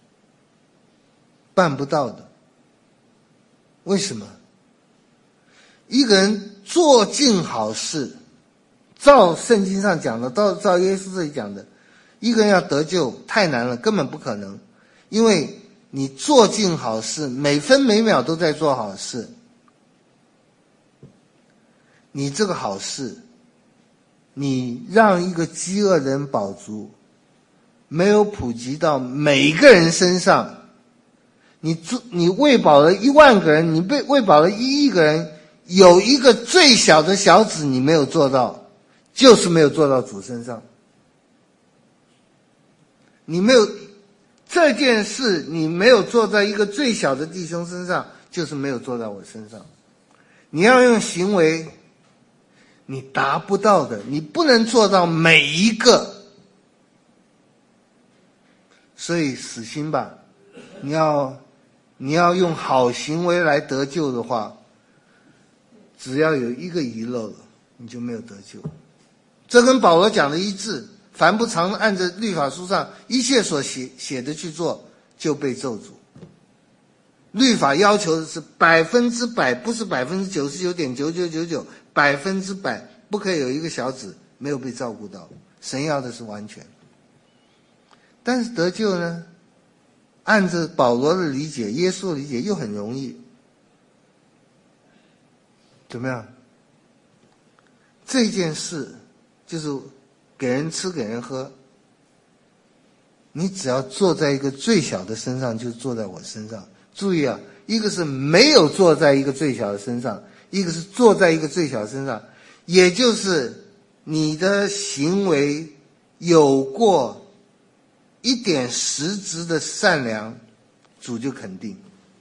B: 办不到的。为什么？一个人做尽好事，照圣经上讲的，照照耶稣这里讲的，一个人要得救太难了，根本不可能。因为你做尽好事，每分每秒都在做好事，你这个好事，你让一个饥饿的人饱足，没有普及到每一个人身上。你你喂饱了一万个人，你被喂饱了一亿个人，有一个最小的小子你没有做到，就是没有做到主身上。你没有这件事，你没有做在一个最小的弟兄身上，就是没有做在我身上。你要用行为，你达不到的，你不能做到每一个。所以死心吧，你要你要用好行为来得救的话，只要有一个遗漏了，你就没有得救。这跟保罗讲的一致，凡不常按着律法书上一切所写写的去做，就被咒诅。律法要求的是百分之百，不是百分之九十九点九九九九，百分之百，不可以有一个小子没有被照顾到。神要的是完全。但是得救呢，按着保罗的理解，耶稣的理解又很容易。怎么样？这件事就是给人吃给人喝，你只要坐在一个最小的身上，就坐在我身上。注意啊，一个是没有坐在一个最小的身上，一个是坐在一个最小的身上，也就是你的行为有过一点实质的善良，主就肯定。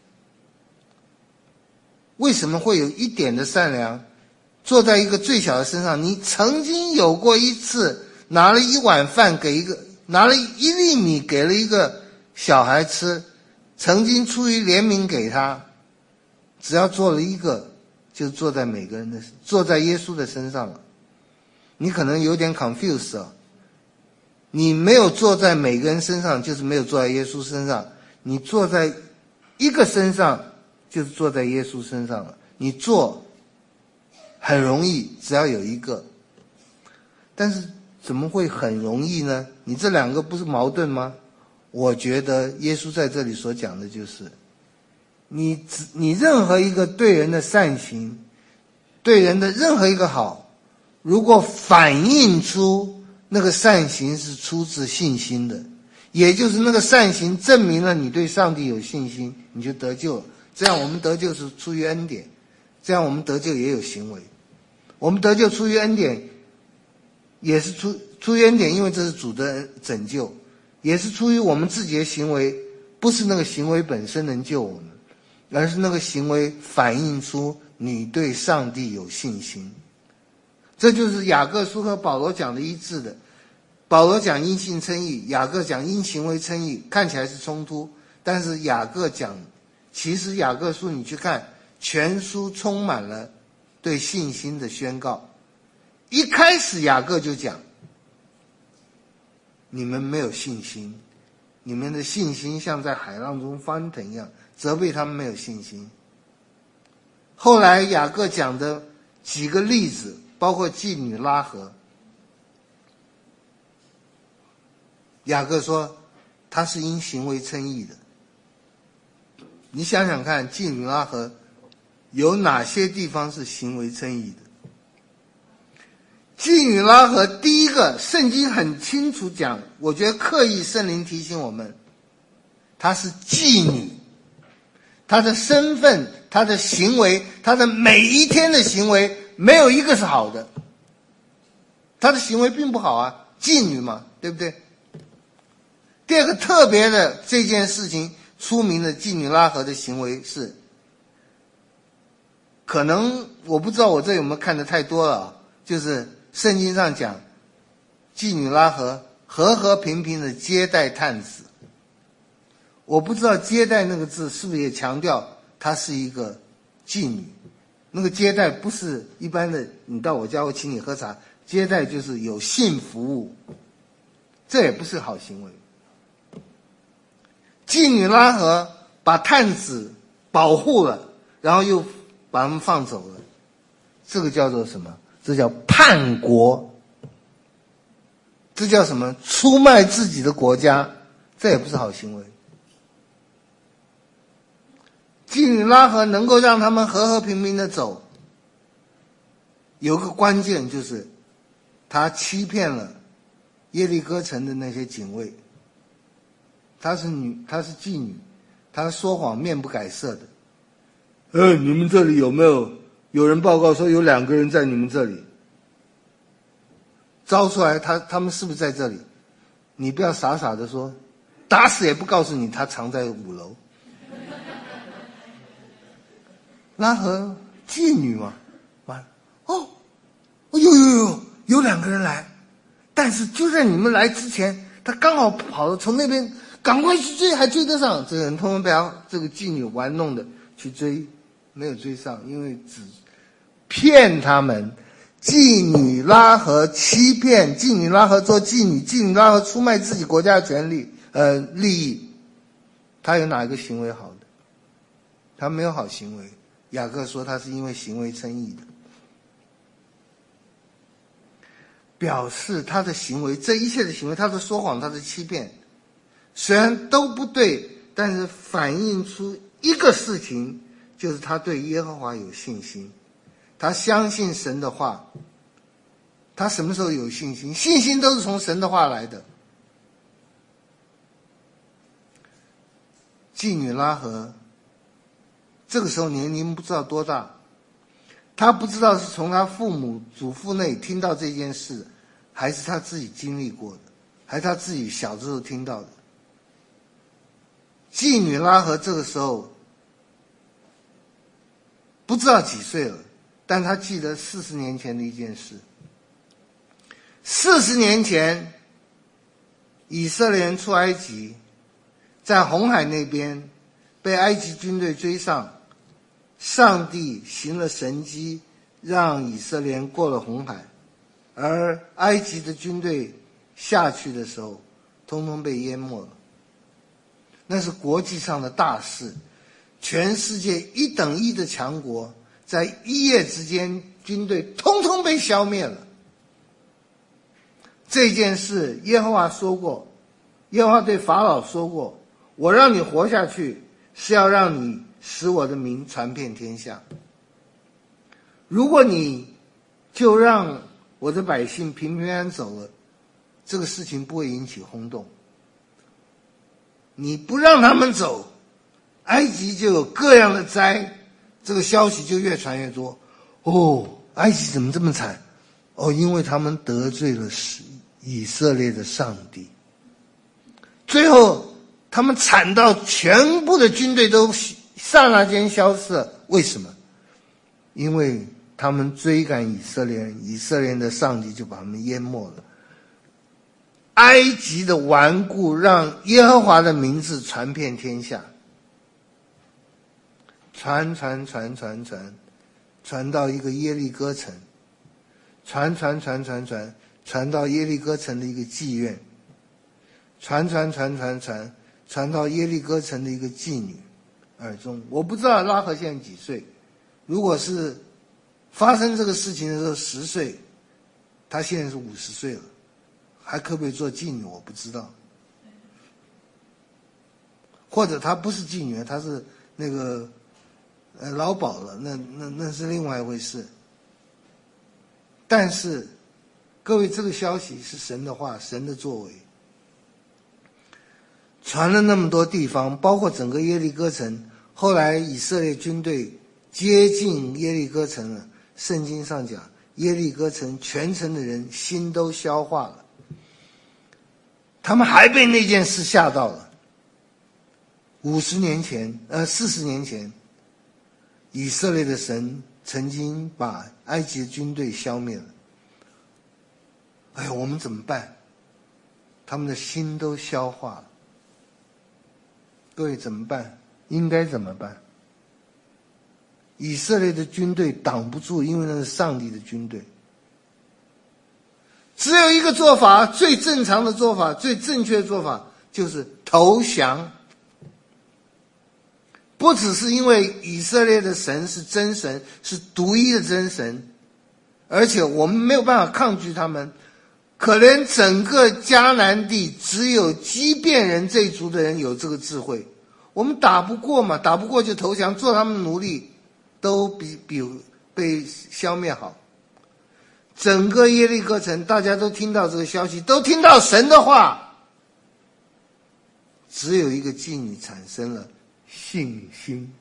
B: 为什么会有一点的善良？坐在一个最小的身上，你曾经有过一次拿了一碗饭给一个，拿了一粒米给了一个小孩吃，曾经出于怜悯给他，只要做了一个，就坐在每个人的，坐在耶稣的身上了。你可能有点 confused 啊，你没有坐在每个人身上，就是没有坐在耶稣身上。你坐在一个身上，就是坐在耶稣身上了。你坐很容易，只要有一个。但是怎么会很容易呢？你这两个不是矛盾吗？我觉得耶稣在这里所讲的就是，你你任何一个对人的善行，对人的任何一个好，如果反映出那个善行是出自信心的，也就是那个善行证明了你对上帝有信心，你就得救了。这样我们得救是出于恩典，这样我们得救也有行为。我们得救出于恩典，也是出出于恩典，因为这是主的拯救，也是出于我们自己的行为，不是那个行为本身能救我们，而是那个行为反映出你对上帝有信心。这就是雅各书和保罗讲的一致的。保罗讲因信称义，雅各讲因行为称义，看起来是冲突，但是雅各讲其实雅各书你去看，全书充满了对信心的宣告。一开始雅各就讲，你们没有信心，你们的信心像在海浪中翻腾一样，责备他们没有信心。后来雅各讲的几个例子，包括妓女拉合，雅各说他是因行为称义的。你想想看，妓女拉合有哪些地方是行为称义的？妓女拉合，第一个，圣经很清楚讲，我觉得刻意圣灵提醒我们，她是妓女，她的身份，她的行为，她的每一天的行为，没有一个是好的。她的行为并不好啊，妓女嘛，对不对？第二个特别的这件事情出名的妓女拉合的行为是，可能我不知道我这有没有看得太多了，就是圣经上讲，妓女拉合和和平平的接待探子。我不知道接待那个字是不是也强调她是一个妓女。那个接待不是一般的你到我家我请你喝茶，接待就是有性服务，这也不是好行为。妓女拉合把探子保护了，然后又把他们放走了，这个叫做什么？这叫叛国，这叫什么？出卖自己的国家，这也不是好行为。妓女拉合能够让他们和和平平的走，有个关键就是他欺骗了耶利哥城的那些警卫。她是女，她是妓女，她说谎面不改色的。呃，你们这里有没有有人报告说有两个人在你们这里？招出来他他们是不是在这里？你不要傻傻的说，打死也不告诉你他藏在五楼。拉合妓女嘛，完了，哦，有有有有两个人来，但是就在你们来之前，他刚好跑了，从那边赶快去追，还追得上。这个人通通被他这个妓女玩弄的去追，没有追上，因为只骗他们。妓女拉合欺骗，妓女拉合做妓女，妓女拉合出卖自己国家的权利呃利益，他有哪一个行为好的？他没有好行为。雅各说他是因为行为称义的，表示他的行为，这一切的行为，他的说谎，他的欺骗，虽然都不对，但是反映出一个事情，就是他对耶和华有信心，他相信神的话。他什么时候有信心？信心都是从神的话来的。妓女拉合这个时候年龄不知道多大，他不知道是从他父母祖父那里听到这件事，还是他自己经历过的，还是他自己小时候听到的。妓女拉合这个时候不知道几岁了，但他记得四十年前的一件事。四十年前，以色列人出埃及，在红海那边被埃及军队追上，上帝行了神迹，让以色列人过了红海，而埃及的军队下去的时候，通通被淹没了。那是国际上的大事，全世界一等一的强国，在一夜之间，军队通通被消灭了。这件事，耶和华说过，耶和华对法老说过，我让你活下去，是要让你使我的名传遍天下。如果你就让我的百姓平平安安走了，这个事情不会引起轰动。你不让他们走，埃及就有各样的灾，这个消息就越传越多。哦，埃及怎么这么惨？哦，因为他们得罪了以色列的上帝。最后他们惨到全部的军队都刹那间消失了。为什么？因为他们追赶以色列人，以色列人的上帝就把他们淹没了。埃及的顽固让耶和华的名字传遍天下。 传传传传传，传到一个耶利哥城，传传传传传，传到耶利哥城的一个妓院，传传传传传，传到耶利哥城的一个妓女耳中。我不知道拉合现在几岁，如果是发生这个事情的时候十岁，他现在是五十岁了，还可不可以做妓女我不知道。或者他不是妓女，他是那个呃劳保了，那那那是另外一回事。但是各位，这个消息是神的话，神的作为，传了那么多地方，包括整个耶利哥城。后来以色列军队接近耶利哥城了，圣经上讲耶利哥城全城的人心都消化了，他们还被那件事吓到了。五十年前，呃，四十年前，以色列的神曾经把埃及的军队消灭了。哎呀，我们怎么办？他们的心都消化了。各位怎么办？应该怎么办？以色列的军队挡不住，因为那是上帝的军队。只有一个做法，最正常的做法，最正确的做法，就是投降。不只是因为以色列的神是真神，是独一的真神，而且我们没有办法抗拒他们。可能整个迦南地只有基遍人这一族的人有这个智慧，我们打不过嘛，打不过就投降，做他们的奴隶，都比比被消灭好。整个耶利哥城大家都听到这个消息，都听到神的话，只有一个妓女产生了信心。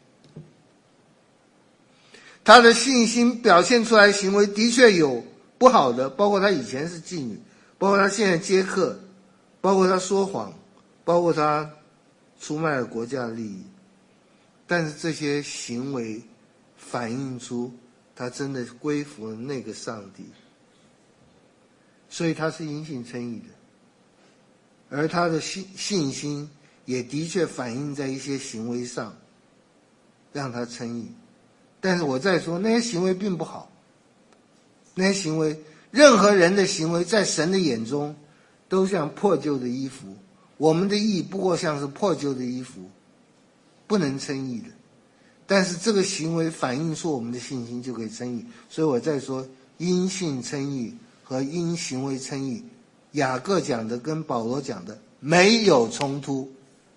B: 他的信心表现出来行为的确有不好的，包括他以前是妓女，包括他现在接客，包括他说谎，包括他出卖了国家的利益。但是这些行为反映出他真的归服了那个上帝，所以他是因信称义的。而他的信信心也的确反映在一些行为上，让他称义。但是我再说，那些行为并不好，那些行为，任何人的行为在神的眼中都像破旧的衣服，我们的义不过像是破旧的衣服，不能称义的。但是这个行为反映出我们的信心，就可以称义。所以我再说，因信称义和因行为称义，雅各讲的跟保罗讲的没有冲突。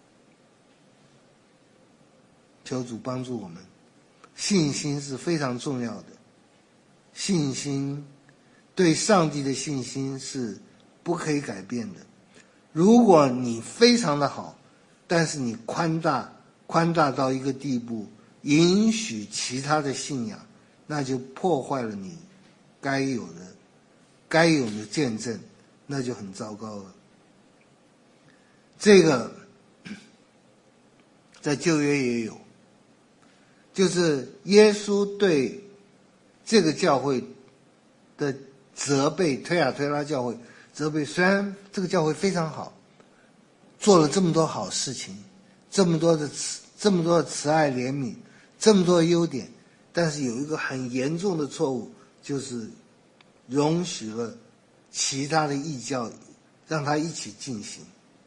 B: 求主帮助我们，信心是非常重要的。信心，对上帝的信心是不可以改变的。如果你非常的好，但是你宽大宽大到一个地步，允许其他的信仰，那就破坏了你该有的该有的见证，那就很糟糕了。这个在旧约也有，就是耶稣对这个教会的责备，推雅推拉教会责备，虽然这个教会非常好，做了这么多好事情，这么多的慈这么多的慈爱怜悯，这么多的优点，但是有一个很严重的错误，就是容许了其他的异教让他一起进行。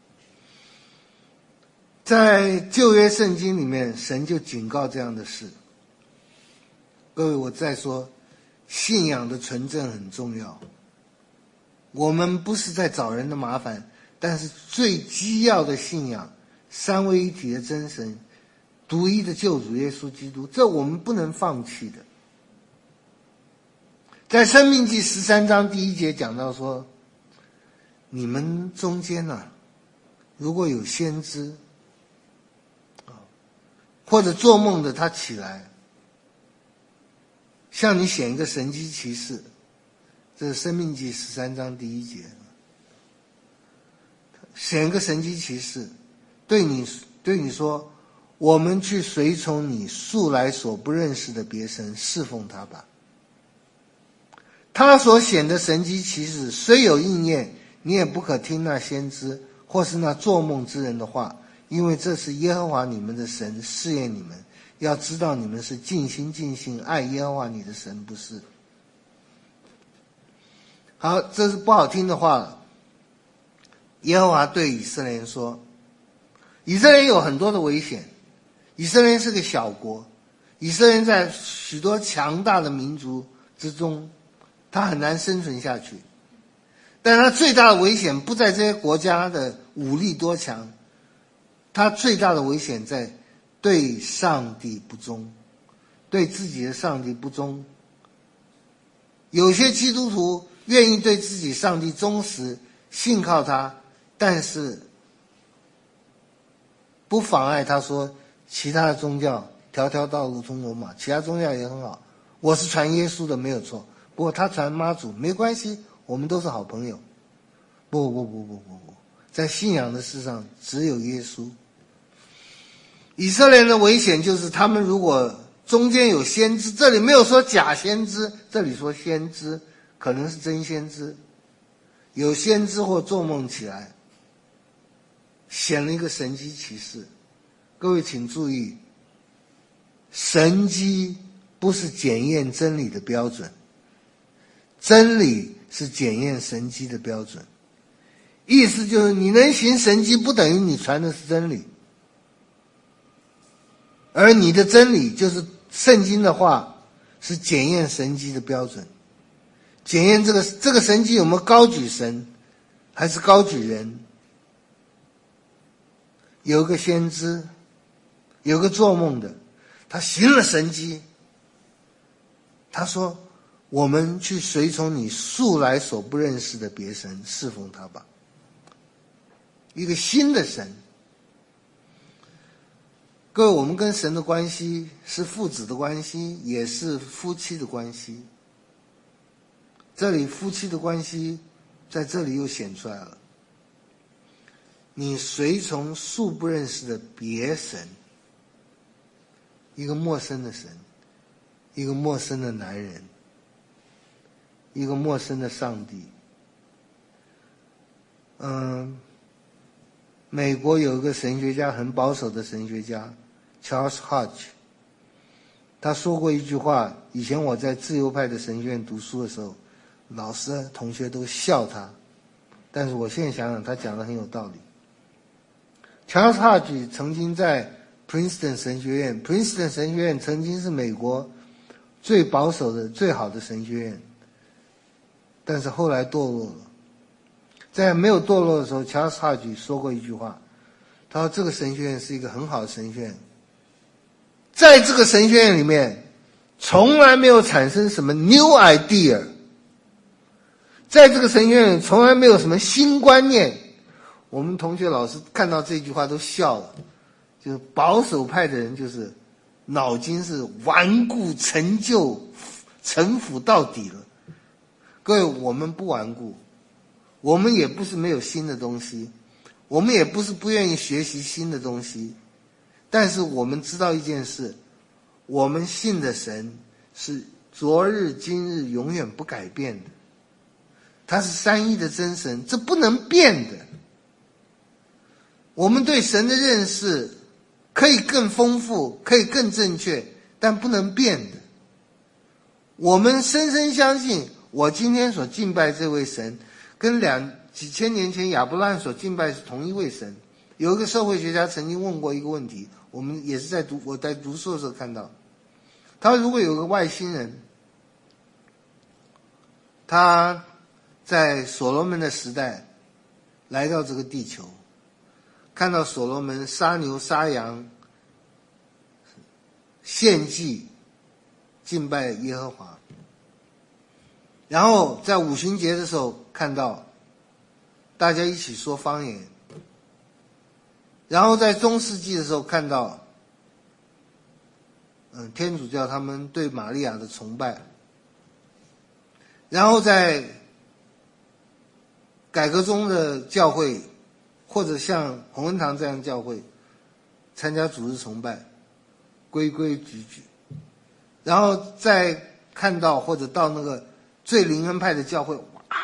B: 在旧约圣经里面，神就警告这样的事。各位，我再说，信仰的纯正很重要。我们不是在找人的麻烦，但是最基要的信仰，三位一体的真神，独一的救主耶稣基督，这我们不能放弃的。在申命记十三章第一节讲到说，你们中间啊，如果有先知或者做梦的，他起来向你显一个神迹奇事，这是申命记十三章第一节，显一个神迹奇事，对你对你说，我们去随从你素来所不认识的别神，侍奉他吧。他所显的神迹奇事虽有应验，你也不可听那先知或是那做梦之人的话，因为这是耶和华你们的神试验你们， 要知道你们是尽心尽性爱耶和华你的神，不是。好，这是不好听的话了。耶和华对以色列人说，以色列人有很多的危险，以色列人是个小国，以色列人在许多强大的民族之中，他很难生存下去。但他最大的危险不在这些国家的武力多强，他最大的危险在对上帝不忠，对自己的上帝不忠。有些基督徒愿意对自己上帝忠实，信靠他，但是不妨碍他说其他的宗教条条道路通罗马，其他宗教也很好，我是传耶稣的没有错，不过他传妈祖没关系，我们都是好朋友。不不不不不不，在信仰的事上只有耶稣。以色列人的危险就是他们如果中间有先知，这里没有说假先知，这里说先知，可能是真先知，有先知或做梦起来显了一个神迹奇事。各位请注意，神迹不是检验真理的标准，真理是检验神迹的标准。意思就是你能行神迹不等于你传的是真理，而你的真理就是圣经的话是检验神迹的标准，检验这个这个神迹有没有高举神还是高举人。有一个先知，有个做梦的，他行了神迹，他说我们去随从你素来所不认识的别神，侍奉他吧。一个新的神。各位，我们跟神的关系是父子的关系，也是夫妻的关系。这里夫妻的关系在这里又显出来了。你随从素不认识的别神，一个陌生的神，一个陌生的男人，一个陌生的上帝。嗯，美国有一个神学家，很保守的神学家 Charles Hodge， 他说过一句话，以前我在自由派的神学院读书的时候，老师同学都笑他，但是我现在想想他讲的很有道理。Charles Hodge 曾经在 Princeton 神学院 Princeton 神学院曾经是美国最保守的最好的神学院，但是后来堕落了。在没有堕落的时候， Charles Hodge 说过一句话，他说这个神学院是一个很好的神学院，在这个神学院里面从来没有产生什么 new idea， 在这个神学院里从来没有什么新观念。我们同学老师看到这句话都笑了，就是保守派的人就是脑筋是顽固陈旧陈腐到底了。各位，我们不顽固，我们也不是没有新的东西，我们也不是不愿意学习新的东西，但是我们知道一件事，我们信的神是昨日今日永远不改变的，他是三一的真神，这不能变的。我们对神的认识可以更丰富，可以更正确，但不能变的。我们深深相信，我今天所敬拜这位神跟两几千年前亚伯拉罕所敬拜是同一位神。有一个社会学家曾经问过一个问题，我们也是在读我在读书的时候看到，他说如果有个外星人，他在所罗门的时代来到这个地球，看到所罗门杀牛杀羊献祭敬拜耶和华，然后在五旬节的时候看到大家一起说方言，然后在中世纪的时候看到嗯，天主教他们对玛利亚的崇拜，然后在改革中的教会或者像洪恩堂这样教会参加主日崇拜，规规矩矩，然后再看到或者到那个最灵恩派的教会，哇，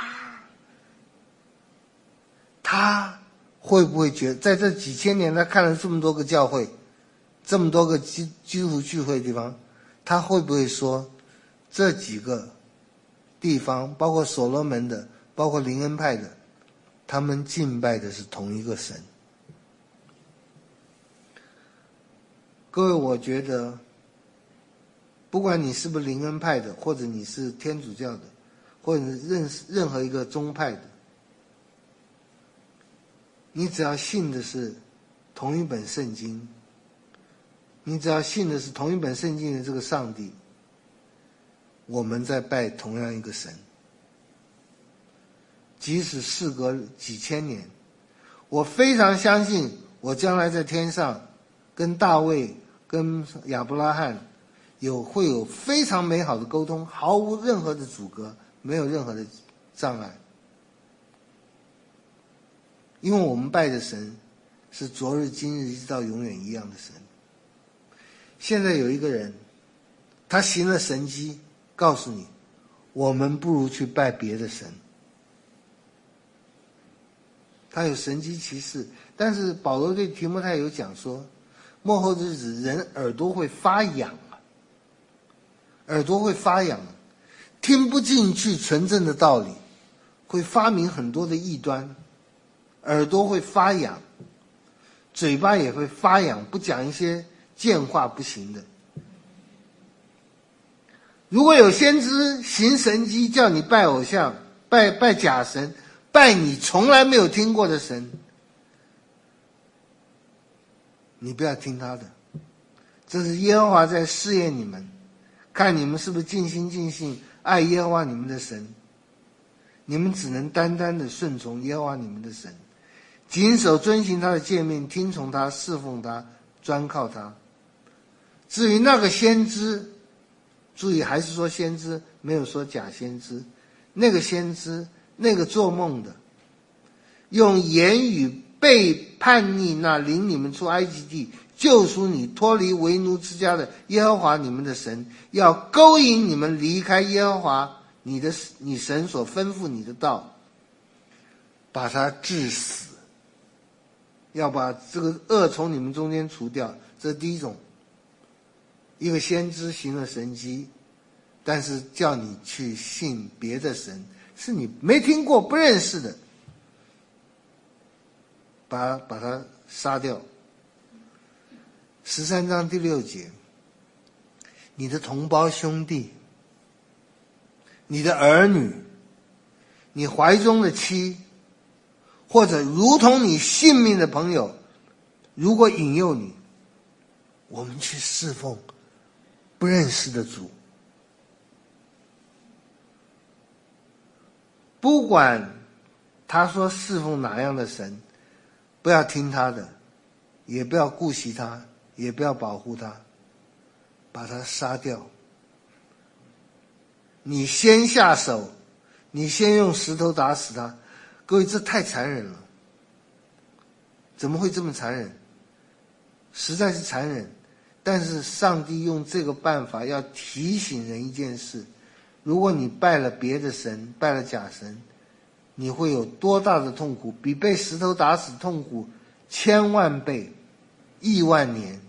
B: 他会不会觉得在这几千年他看了这么多个教会， 这么多个基基督徒聚会的地方，他会不会说这几个地方，包括所罗门的，包括灵恩派的，他们敬拜的是同一个神？各位，我觉得不管你是不是灵恩派的，或者你是天主教的，或者任任何一个宗派的，你只要信的是同一本圣经，你只要信的是同一本圣经的这个上帝，我们在拜同样一个神。即使事隔几千年，我非常相信我将来在天上跟大卫跟亚伯拉罕有会有非常美好的沟通，毫无任何的阻隔，没有任何的障碍。因为我们拜的神是昨日今日一直到永远一样的神。现在有一个人，他行了神迹，告诉你我们不如去拜别的神。他有神迹奇事，但是保罗对提摩太有讲说，末后的日子人耳朵会发痒啊，耳朵会发痒，听不进去纯正的道理，会发明很多的异端，耳朵会发痒，嘴巴也会发痒，不讲一些贱话不行的。如果有先知行神迹叫你拜偶像，拜拜假神，拜你从来没有听过的神，你不要听他的。这是耶和华在试验你们，看你们是不是尽心尽性爱耶和华你们的神。你们只能单单的顺从耶和华你们的神，谨守遵行他的诫命，听从他，侍奉他，专靠他。至于那个先知，注意还是说先知，没有说假先知。那个先知，那个做梦的，用言语背叛逆那领你们出埃及地，救赎你脱离为奴之家的耶和华你们的神，要勾引你们离开耶和华你的你神所吩咐你的道，把他治死，要把这个恶从你们中间除掉。这是第一种，一个先知行了神迹，但是叫你去信别的神，是你没听过不认识的，把把他杀掉。十三章第六节，你的同胞兄弟，你的儿女，你怀中的妻，或者如同你性命的朋友，如果引诱你，我们去侍奉不认识的主，不管他说侍奉哪样的神，不要听他的，也不要顾惜他，也不要保护他，把他杀掉。你先下手，你先用石头打死他。各位，这太残忍了，怎么会这么残忍？实在是残忍。但是上帝用这个办法要提醒人一件事，如果你拜了别的神，拜了假神，你会有多大的痛苦，比被石头打死痛苦千万倍，亿万年。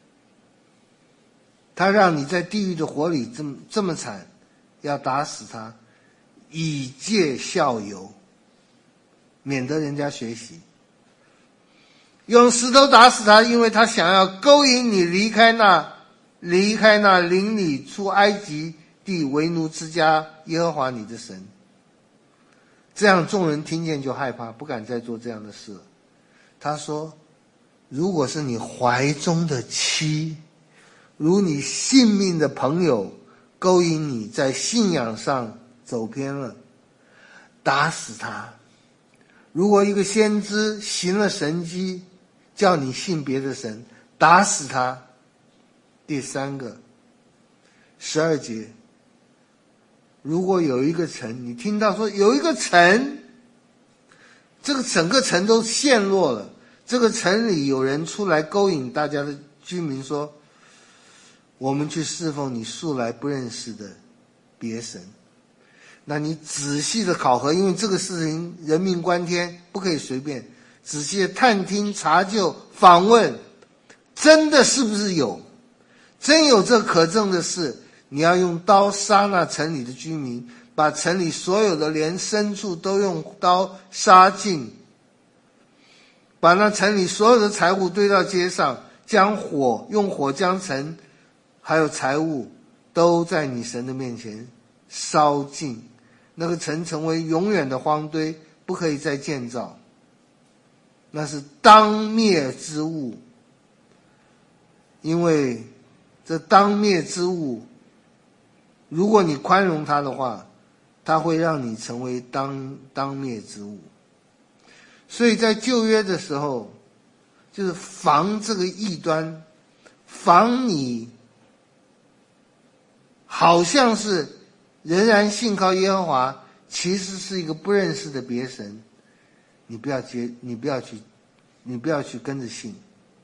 B: 他让你在地狱的火里这么这么惨，要打死他，以戒效尤，免得人家学习。用石头打死他，因为他想要勾引你离开那离开那领你出埃及地为奴之家耶和华你的神。这样众人听见就害怕，不敢再做这样的事了。他说，如果是你怀中的妻，如你性命的朋友勾引你在信仰上走偏了，打死他。如果一个先知行了神迹叫你信别的神，打死他。第三个，十二节，如果有一个城，你听到说有一个城，这个整个城都陷落了，这个城里有人出来勾引大家的居民说，我们去侍奉你素来不认识的别神。那你仔细的考核，因为这个事情人命关天，不可以随便，仔细的探听查究访问， 真的是不是有？真有这可证的事，你要用刀杀那城里的居民，把城里所有的连牲畜都用刀杀尽，把那城里所有的财物堆到街上，将火用火将城还有财物都在你神的面前烧尽，那个城成为永远的荒堆，不可以再建造，那是当灭之物。因为这当灭之物，如果你宽容它的话，它会让你成为当当灭之物。所以在旧约的时候，就是防这个异端，防你好像是仍然信靠耶和华，其实是一个不认识的别神，你不要接，你不要去，你不要去跟着信。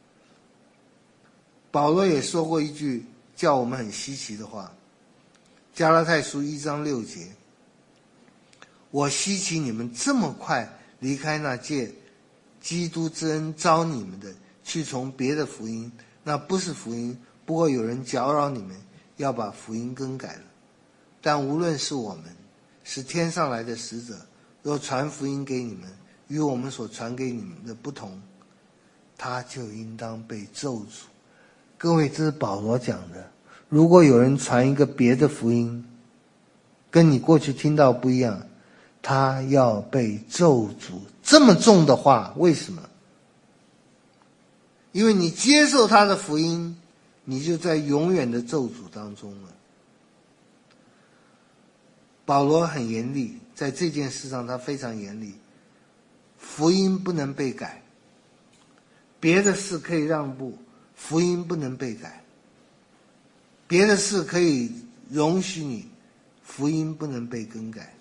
B: 保罗也说过一句叫我们很稀奇的话，加拉太书一章六节，我稀奇你们这么快离开那借基督之恩招你们的，去从别的福音，那不是福音，不过有人搅扰你们，要把福音更改了。但无论是我们是天上来的使者，若传福音给你们，与我们所传给你们的不同，他就应当被咒诅。各位，这是保罗讲的。如果有人传一个别的福音，跟你过去听到不一样，他要被咒诅。这么重的话，为什么？因为你接受他的福音，你就在永远的咒诅当中了。保罗很严厉，在这件事上他非常严厉，福音不能被改，别的事可以让步，福音不能被改，别的事可以容许你，福音不能被更改。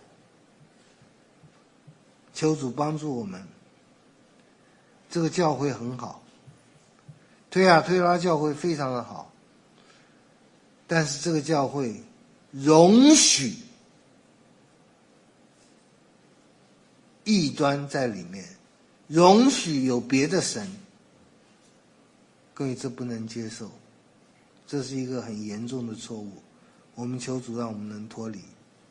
B: 求主帮助我们。这个教会很好，推啊推拉教会非常的好，但是这个教会容许异端在里面，容许有别的神，各位，这不能接受，这是一个很严重的错误。我们求主让我们能脱离。